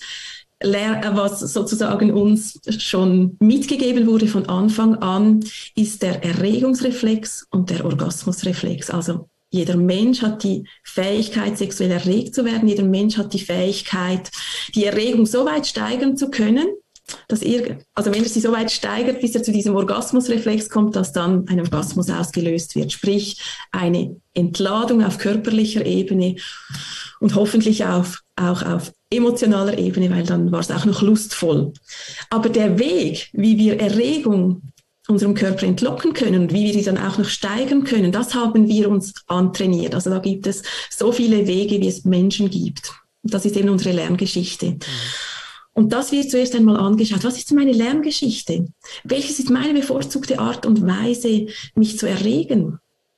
sozusagen uns schon mitgegeben wurde von Anfang an, ist der Erregungsreflex und der Orgasmusreflex. Also jeder Mensch hat die Fähigkeit, sexuell erregt zu werden. Jeder Mensch hat die Fähigkeit, die Erregung so weit steigern zu können, dass also wenn er sie so weit steigert, bis er zu diesem Orgasmusreflex kommt, dass dann ein Orgasmus ausgelöst wird. Sprich, eine Entladung auf körperlicher Ebene und hoffentlich auch auf emotionaler Ebene, weil dann war es auch noch lustvoll. Aber der Weg, wie wir Erregung unserem Körper entlocken können und wie wir die dann auch noch steigern können, das haben wir uns antrainiert. Also da gibt es so viele Wege, wie es Menschen gibt. Und das ist eben unsere Lerngeschichte. Mhm. Und das wird zuerst einmal angeschaut. Was ist meine Lerngeschichte? Welches ist meine bevorzugte Art und Weise, mich zu erregen?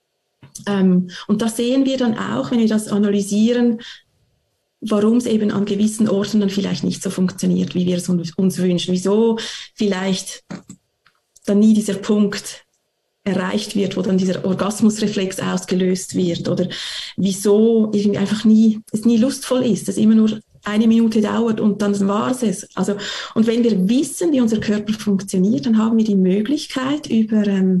Und da sehen wir dann auch, wenn wir das analysieren, warum es eben an gewissen Orten dann vielleicht nicht so funktioniert, wie wir es uns wünschen. Wieso vielleicht dann nie dieser Punkt erreicht wird, wo dann dieser Orgasmusreflex ausgelöst wird, oder wieso irgendwie einfach es nie lustvoll ist, es immer nur 1 Minute dauert und dann war es. Also, und wenn wir wissen, wie unser Körper funktioniert, dann haben wir die Möglichkeit, über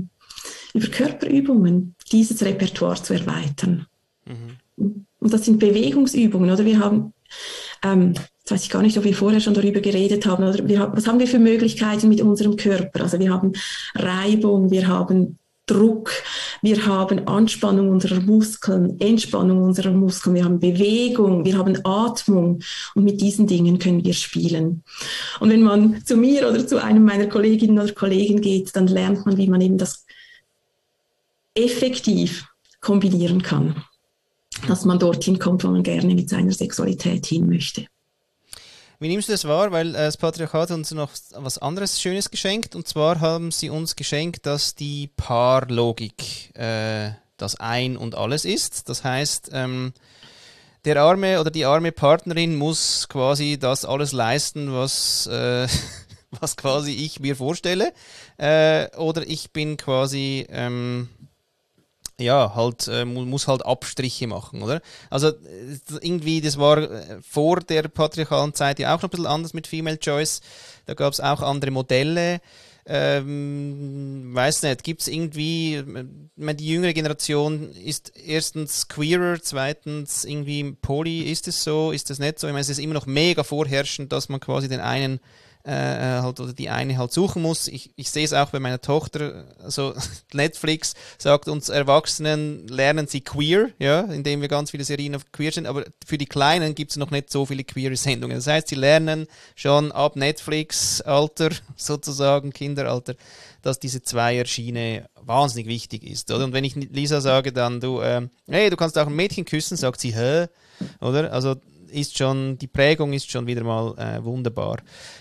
Körperübungen dieses Repertoire zu erweitern. Mhm. Und das sind Bewegungsübungen, oder? Wir haben, jetzt weiß ich gar nicht, ob wir vorher schon darüber geredet haben, oder was haben wir für Möglichkeiten mit unserem Körper? Also wir haben Reibung, wir haben Druck, wir haben Anspannung unserer Muskeln, Entspannung unserer Muskeln, wir haben Bewegung, wir haben Atmung und mit diesen Dingen können wir spielen. Und wenn man zu mir oder zu einem meiner Kolleginnen oder Kollegen geht, dann lernt man, wie man eben das effektiv kombinieren kann, dass man dorthin kommt, wo man gerne mit seiner Sexualität hin möchte. Wie nimmst du das wahr? Weil das Patriarchat hat uns noch was anderes Schönes geschenkt. Und zwar haben sie uns geschenkt, dass die Paarlogik das Ein und Alles ist. Das heißt, der arme oder die arme Partnerin muss quasi das alles leisten, was quasi ich mir vorstelle. Oder ich bin quasi... muss halt Abstriche machen, oder? Also irgendwie, das war vor der patriarchalen Zeit ja auch noch ein bisschen anders mit Female Choice. Da gab es auch andere Modelle. Weiß nicht, gibt es irgendwie, die jüngere Generation ist erstens queerer, zweitens irgendwie poly, ist es so, ist das nicht so? Ich meine, es ist immer noch mega vorherrschend, dass man quasi den einen halt oder die eine halt suchen muss. Ich sehe es auch bei meiner Tochter, also Netflix sagt uns Erwachsenen, lernen sie queer, ja, indem wir ganz viele Serien auf queer sind, aber für die Kleinen gibt es noch nicht so viele queere Sendungen. Das heißt, sie lernen schon ab Netflix-Alter, sozusagen Kinderalter, dass diese Zweierschiene wahnsinnig wichtig ist, oder? Und wenn ich Lisa sage dann, hey, du kannst auch ein Mädchen küssen, sagt sie, hä? Oder? Also die Prägung ist schon wieder mal wunderbar.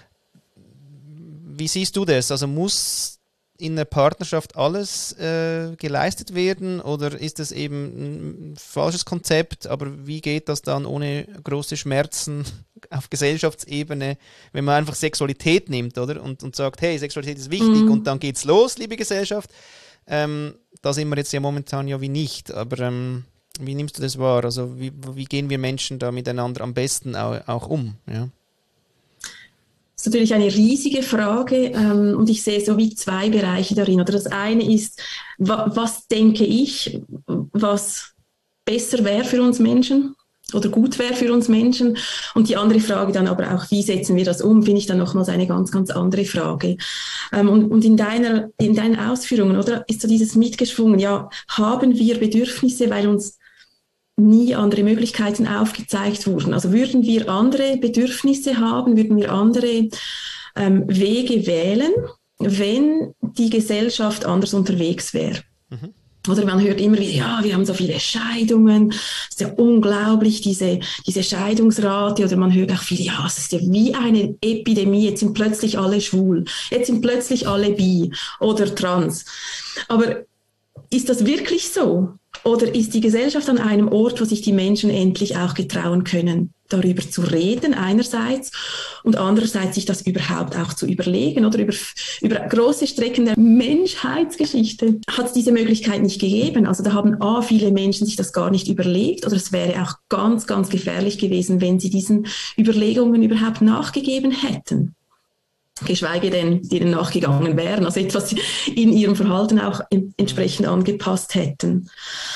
Wie siehst du das? Also muss in der Partnerschaft alles geleistet werden oder ist das eben ein falsches Konzept? Aber wie geht das dann ohne große Schmerzen auf Gesellschaftsebene, wenn man einfach Sexualität nimmt, oder? Und sagt, hey, Sexualität ist wichtig und dann geht's los, liebe Gesellschaft. Da sind wir jetzt ja momentan ja wie nicht, aber wie nimmst du das wahr? Also wie gehen wir Menschen da miteinander am besten auch um? Ja? Das ist natürlich eine riesige Frage und ich sehe so wie zwei Bereiche darin. Oder das eine ist, was denke ich, was besser wäre für uns Menschen oder gut wäre für uns Menschen. Und die andere Frage dann aber auch, wie setzen wir das um, finde ich dann nochmals eine ganz, ganz andere Frage. Und in deinen Ausführungen, oder, ist so dieses mitgeschwungen, ja, haben wir Bedürfnisse, weil uns nie andere Möglichkeiten aufgezeigt wurden. Also würden wir andere Bedürfnisse haben, würden wir andere Wege wählen, wenn die Gesellschaft anders unterwegs wäre. Mhm. Oder man hört immer wieder, ja, wir haben so viele Scheidungen, es ist ja unglaublich, diese Scheidungsrate, oder man hört auch viel, ja, es ist ja wie eine Epidemie, jetzt sind plötzlich alle schwul, jetzt sind plötzlich alle bi oder trans. Aber ist das wirklich so? Oder ist die Gesellschaft an einem Ort, wo sich die Menschen endlich auch getrauen können, darüber zu reden einerseits und andererseits sich das überhaupt auch zu überlegen? Oder über große Strecken der Menschheitsgeschichte hat es diese Möglichkeit nicht gegeben. Also da haben viele Menschen sich das gar nicht überlegt, oder es wäre auch ganz, ganz gefährlich gewesen, wenn sie diesen Überlegungen überhaupt nachgegeben hätten. Geschweige denn, denen nachgegangen wären, also etwas in ihrem Verhalten auch entsprechend angepasst hätten.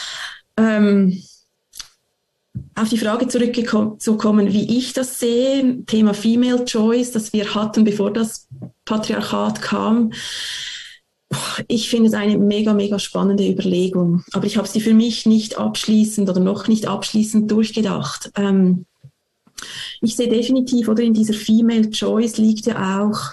Auf die Frage zurückzukommen, wie ich das sehe, Thema Female Choice, das wir hatten, bevor das Patriarchat kam, ich finde es eine mega, mega spannende Überlegung, aber ich habe sie für mich nicht abschließend oder noch nicht abschließend durchgedacht. Ich sehe definitiv, oder in dieser Female Choice liegt ja auch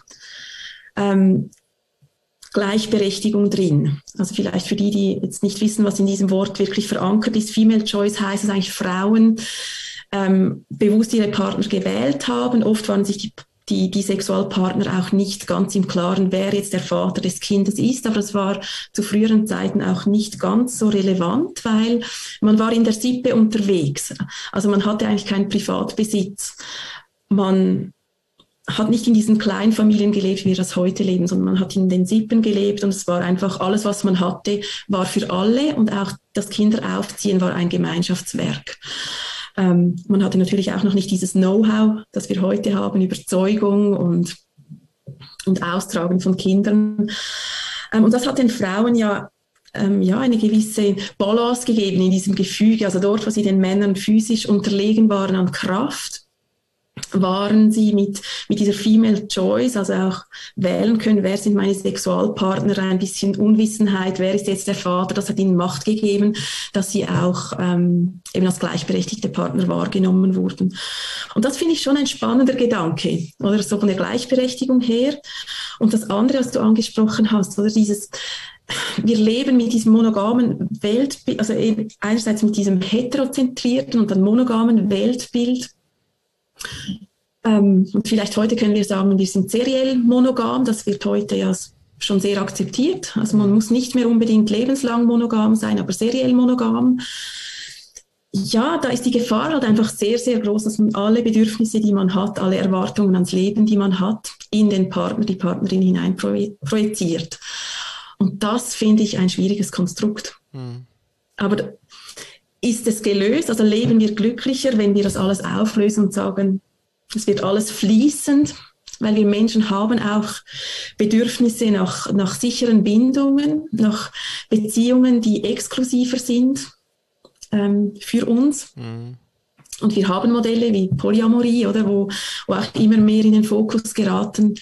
Gleichberechtigung drin. Also vielleicht für die jetzt nicht wissen, was in diesem Wort wirklich verankert ist. Female Choice heißt, dass eigentlich Frauen bewusst ihre Partner gewählt haben. Oft waren sich die Sexualpartner auch nicht ganz im Klaren, wer jetzt der Vater des Kindes ist, aber das war zu früheren Zeiten auch nicht ganz so relevant, weil man war in der Sippe unterwegs. Also man hatte eigentlich keinen Privatbesitz. Man hat nicht in diesen Kleinfamilien gelebt, wie wir das heute leben, sondern man hat in den Sippen gelebt und es war einfach alles, was man hatte, war für alle und auch das Kinderaufziehen war ein Gemeinschaftswerk. Man hatte natürlich auch noch nicht dieses Know-how, das wir heute haben, Überzeugung und Austragen von Kindern. Und das hat den Frauen ja eine gewisse Balance gegeben in diesem Gefüge. Also dort, wo sie den Männern physisch unterlegen waren an Kraft, waren sie mit dieser Female Choice, also auch wählen können, wer sind meine Sexualpartner, ein bisschen Unwissenheit, wer ist jetzt der Vater, das hat ihnen Macht gegeben, dass sie auch eben als gleichberechtigte Partner wahrgenommen wurden. Und das finde ich schon ein spannender Gedanke, oder so von der Gleichberechtigung her. Und das andere, was du angesprochen hast, oder dieses, wir leben mit diesem monogamen Weltbild, also einerseits mit diesem heterozentrierten und dann monogamen Weltbild. Und vielleicht heute können wir sagen, wir sind seriell monogam. Das wird heute ja schon sehr akzeptiert. Also man muss nicht mehr unbedingt lebenslang monogam sein, aber seriell monogam. Ja, da ist die Gefahr halt einfach sehr, sehr groß, dass man alle Bedürfnisse, die man hat, alle Erwartungen ans Leben, die man hat, in den Partner, die Partnerin hinein projiziert. Und das finde ich ein schwieriges Konstrukt. Aber ist es gelöst? Also leben wir glücklicher, wenn wir das alles auflösen und sagen, es wird alles fließend, weil wir Menschen haben auch Bedürfnisse nach sicheren Bindungen, nach Beziehungen, die exklusiver sind für uns. Und wir haben Modelle wie Polyamorie, oder, wo auch immer mehr in den Fokus geraten.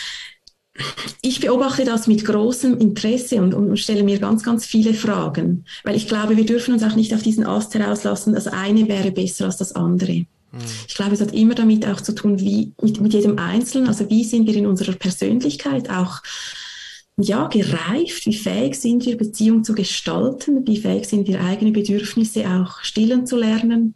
Ich beobachte das mit großem Interesse und stelle mir ganz, ganz viele Fragen, weil ich glaube, wir dürfen uns auch nicht auf diesen Ast herauslassen, das eine wäre besser als das andere. Ich glaube, es hat immer damit auch zu tun, wie mit jedem Einzelnen, also wie sind wir in unserer Persönlichkeit auch gereift, wie fähig sind wir, Beziehung zu gestalten, wie fähig sind wir, eigene Bedürfnisse auch stillen zu lernen.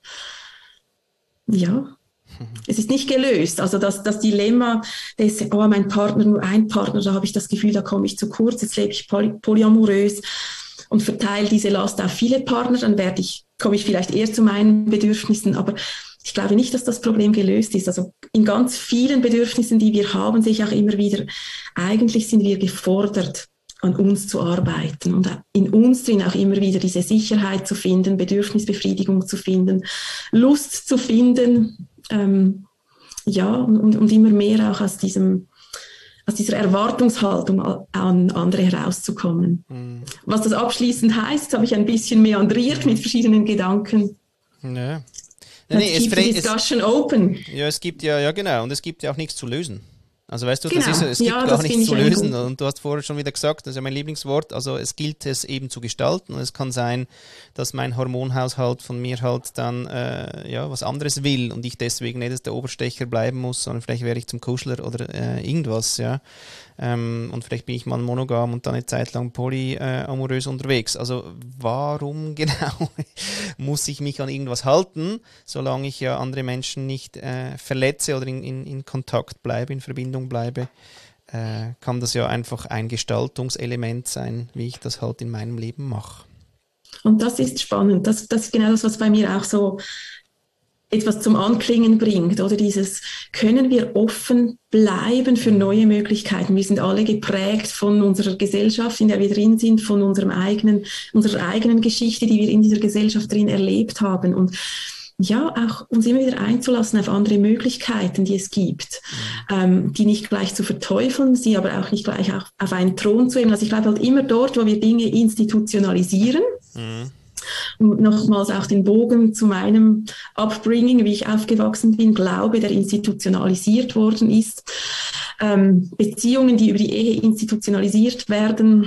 Ja. Es ist nicht gelöst. Also das Dilemma des, mein Partner, nur ein Partner, da habe ich das Gefühl, da komme ich zu kurz, jetzt lebe ich polyamorös und verteile diese Last auf viele Partner, dann komme ich vielleicht eher zu meinen Bedürfnissen, aber ich glaube nicht, dass das Problem gelöst ist. Also in ganz vielen Bedürfnissen, die wir haben, sehe ich auch immer wieder, eigentlich sind wir gefordert, an uns zu arbeiten und in uns drin auch immer wieder diese Sicherheit zu finden, Bedürfnisbefriedigung zu finden, Lust zu finden, und immer mehr auch aus dieser Erwartungshaltung an andere herauszukommen. Was das abschließend heißt, habe ich ein bisschen meandriert mit verschiedenen Gedanken. Ja. Keep the discussion open. Ja, es gibt ja genau, und es gibt ja auch nichts zu lösen. Also weißt du, genau. es gibt gar nichts zu lösen. Und du hast vorher schon wieder gesagt, das ist ja mein Lieblingswort, also es gilt es eben zu gestalten. Und es kann sein, dass mein Hormonhaushalt von mir halt dann was anderes will und ich deswegen nicht der Oberstecher bleiben muss, sondern vielleicht wäre ich zum Kuschler oder irgendwas, ja. Und vielleicht bin ich mal monogam und dann eine Zeit lang polyamorös unterwegs. Also warum genau muss ich mich an irgendwas halten, solange ich ja andere Menschen nicht verletze oder in Kontakt bleibe, in Verbindung bleibe, kann das ja einfach ein Gestaltungselement sein, wie ich das halt in meinem Leben mache. Und das ist spannend. Das ist genau das, was bei mir auch so etwas zum Anklingen bringt, oder können wir offen bleiben für neue Möglichkeiten? Wir sind alle geprägt von unserer Gesellschaft, in der wir drin sind, von unserer eigenen Geschichte, die wir in dieser Gesellschaft drin erlebt haben. Und auch uns immer wieder einzulassen auf andere Möglichkeiten, die es gibt, die nicht gleich zu verteufeln, sie aber auch nicht gleich auf einen Thron zu heben. Also ich glaube halt immer dort, wo wir Dinge institutionalisieren, und nochmals auch den Bogen zu meinem Upbringing, wie ich aufgewachsen bin, Glaube, der institutionalisiert worden ist, Beziehungen, die über die Ehe institutionalisiert werden,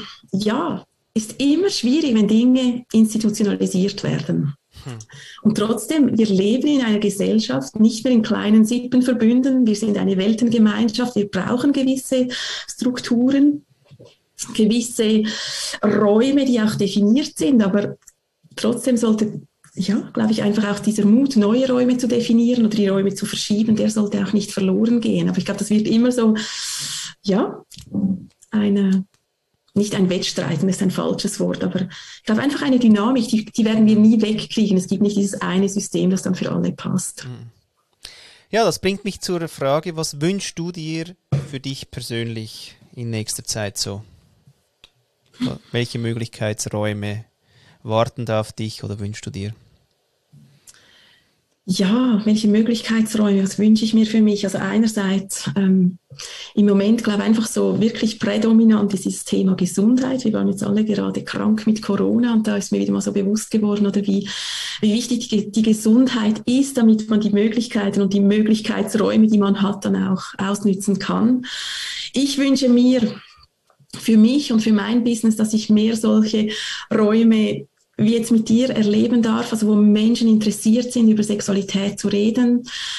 ist immer schwierig, wenn Dinge institutionalisiert werden. Und trotzdem, wir leben in einer Gesellschaft, nicht mehr in kleinen Sippenverbünden, wir sind eine Weltengemeinschaft, wir brauchen gewisse Strukturen, gewisse Räume, die auch definiert sind, aber trotzdem sollte, glaube ich, einfach auch dieser Mut, neue Räume zu definieren oder die Räume zu verschieben, der sollte auch nicht verloren gehen. Aber ich glaube, das wird immer so, nicht ein Wettstreiten, das ist ein falsches Wort, aber ich glaube einfach eine Dynamik, die werden wir nie wegkriegen. Es gibt nicht dieses eine System, das dann für alle passt. Ja, das bringt mich zur Frage, was wünschst du dir für dich persönlich in nächster Zeit so? Welche Möglichkeitsräume warten da auf dich oder wünschst du dir? Ja, welche Möglichkeitsräume, was wünsche ich mir für mich? Also einerseits im Moment, glaube ich, einfach so wirklich prädominant ist dieses Thema Gesundheit. Wir waren jetzt alle gerade krank mit Corona und da ist mir wieder mal so bewusst geworden, oder wie wichtig die Gesundheit ist, damit man die Möglichkeiten und die Möglichkeitsräume, die man hat, dann auch ausnützen kann. Ich wünsche mir für mich und für mein Business, dass ich mehr solche Räume wie jetzt mit dir erleben darf, also wo Menschen interessiert sind, über Sexualität zu reden,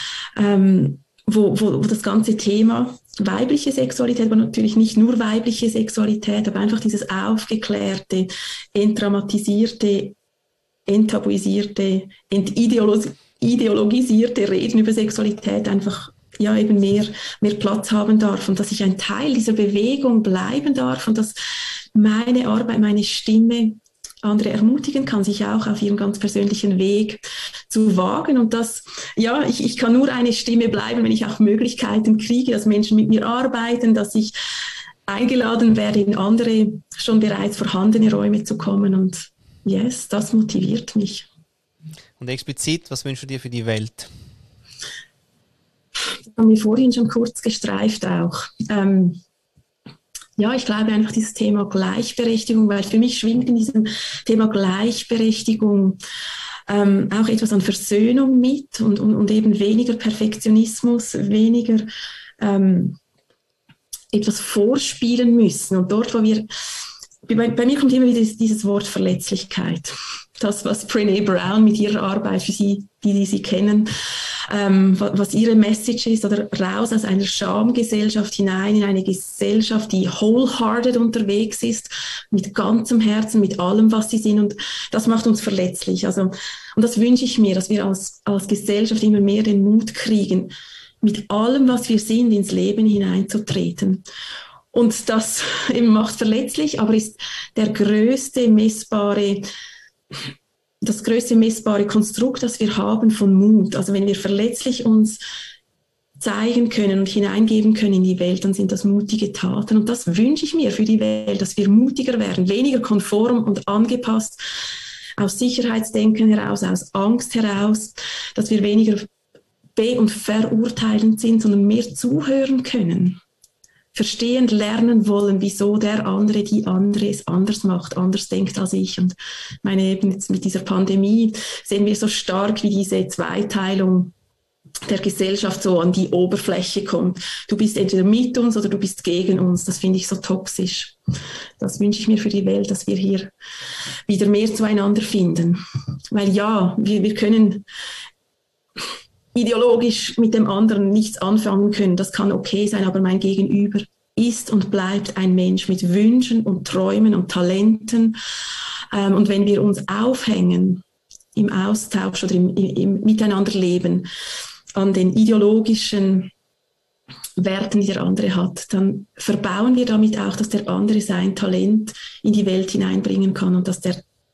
wo das ganze Thema weibliche Sexualität, aber natürlich nicht nur weibliche Sexualität, aber einfach dieses aufgeklärte, entdramatisierte, enttabuisierte, entideologisierte Reden über Sexualität einfach ja eben mehr Platz haben darf und dass ich ein Teil dieser Bewegung bleiben darf und dass meine Arbeit, meine Stimme andere ermutigen kann, sich auch auf ihren ganz persönlichen Weg zu wagen. Und das, ja, ich kann nur eine Stimme bleiben, wenn ich auch Möglichkeiten kriege, dass Menschen mit mir arbeiten, dass ich eingeladen werde, in andere schon bereits vorhandene Räume zu kommen. Und yes, das motiviert mich. Und explizit, was wünschst du dir für die Welt? Das haben wir vorhin schon kurz gestreift auch. Ja, ich glaube einfach dieses Thema Gleichberechtigung, weil für mich schwingt in diesem Thema Gleichberechtigung auch etwas an Versöhnung mit und eben weniger Perfektionismus, weniger etwas vorspielen müssen. Und dort, wo wir, bei mir kommt immer wieder dieses Wort Verletzlichkeit. Das, was Brené Brown mit ihrer Arbeit für Sie, die sie kennen, was ihre Message ist, oder raus aus einer Schamgesellschaft hinein in eine Gesellschaft, die wholehearted unterwegs ist, mit ganzem Herzen, mit allem, was sie sind. Und das macht uns verletzlich. Also, und das wünsche ich mir, dass wir als Gesellschaft immer mehr den Mut kriegen, mit allem, was wir sind, ins Leben hineinzutreten. Und das eben macht verletzlich, aber ist das größte messbare Konstrukt, das wir haben von Mut. Also wenn wir verletzlich uns zeigen können und hineingeben können in die Welt, dann sind das mutige Taten. Und das wünsche ich mir für die Welt, dass wir mutiger werden, weniger konform und angepasst, aus Sicherheitsdenken heraus, aus Angst heraus, dass wir weniger und verurteilend sind, sondern mehr zuhören können. Verstehen, lernen wollen, wieso der andere, die andere es anders macht, anders denkt als ich. Und meine, eben jetzt mit dieser Pandemie sehen wir so stark, wie diese Zweiteilung der Gesellschaft so an die Oberfläche kommt. Du bist entweder mit uns oder du bist gegen uns. Das finde ich so toxisch. Das wünsche ich mir für die Welt, dass wir hier wieder mehr zueinander finden. Weil ja, wir können ideologisch mit dem anderen nichts anfangen können. Das kann okay sein, aber mein Gegenüber ist und bleibt ein Mensch mit Wünschen und Träumen und Talenten. Und wenn wir uns aufhängen im Austausch oder im Miteinanderleben an den ideologischen Werten, die der andere hat, dann verbauen wir damit auch, dass der andere sein Talent in die Welt hineinbringen kann und dass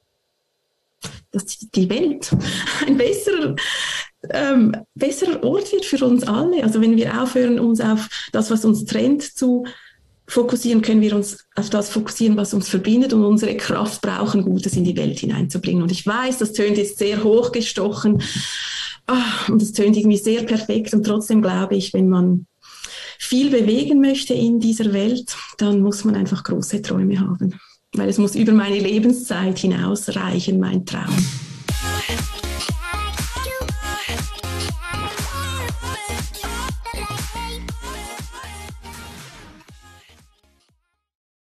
die Welt ein besserer Ort wird für uns alle. Also wenn wir aufhören, uns auf das, was uns trennt, zu fokussieren, können wir uns auf das fokussieren, was uns verbindet und unsere Kraft brauchen, Gutes in die Welt hineinzubringen. Und ich weiß, das tönt jetzt sehr hochgestochen und das tönt irgendwie sehr perfekt und trotzdem glaube ich, wenn man viel bewegen möchte in dieser Welt, dann muss man einfach große Träume haben, weil es muss über meine Lebenszeit hinausreichen, mein Traum.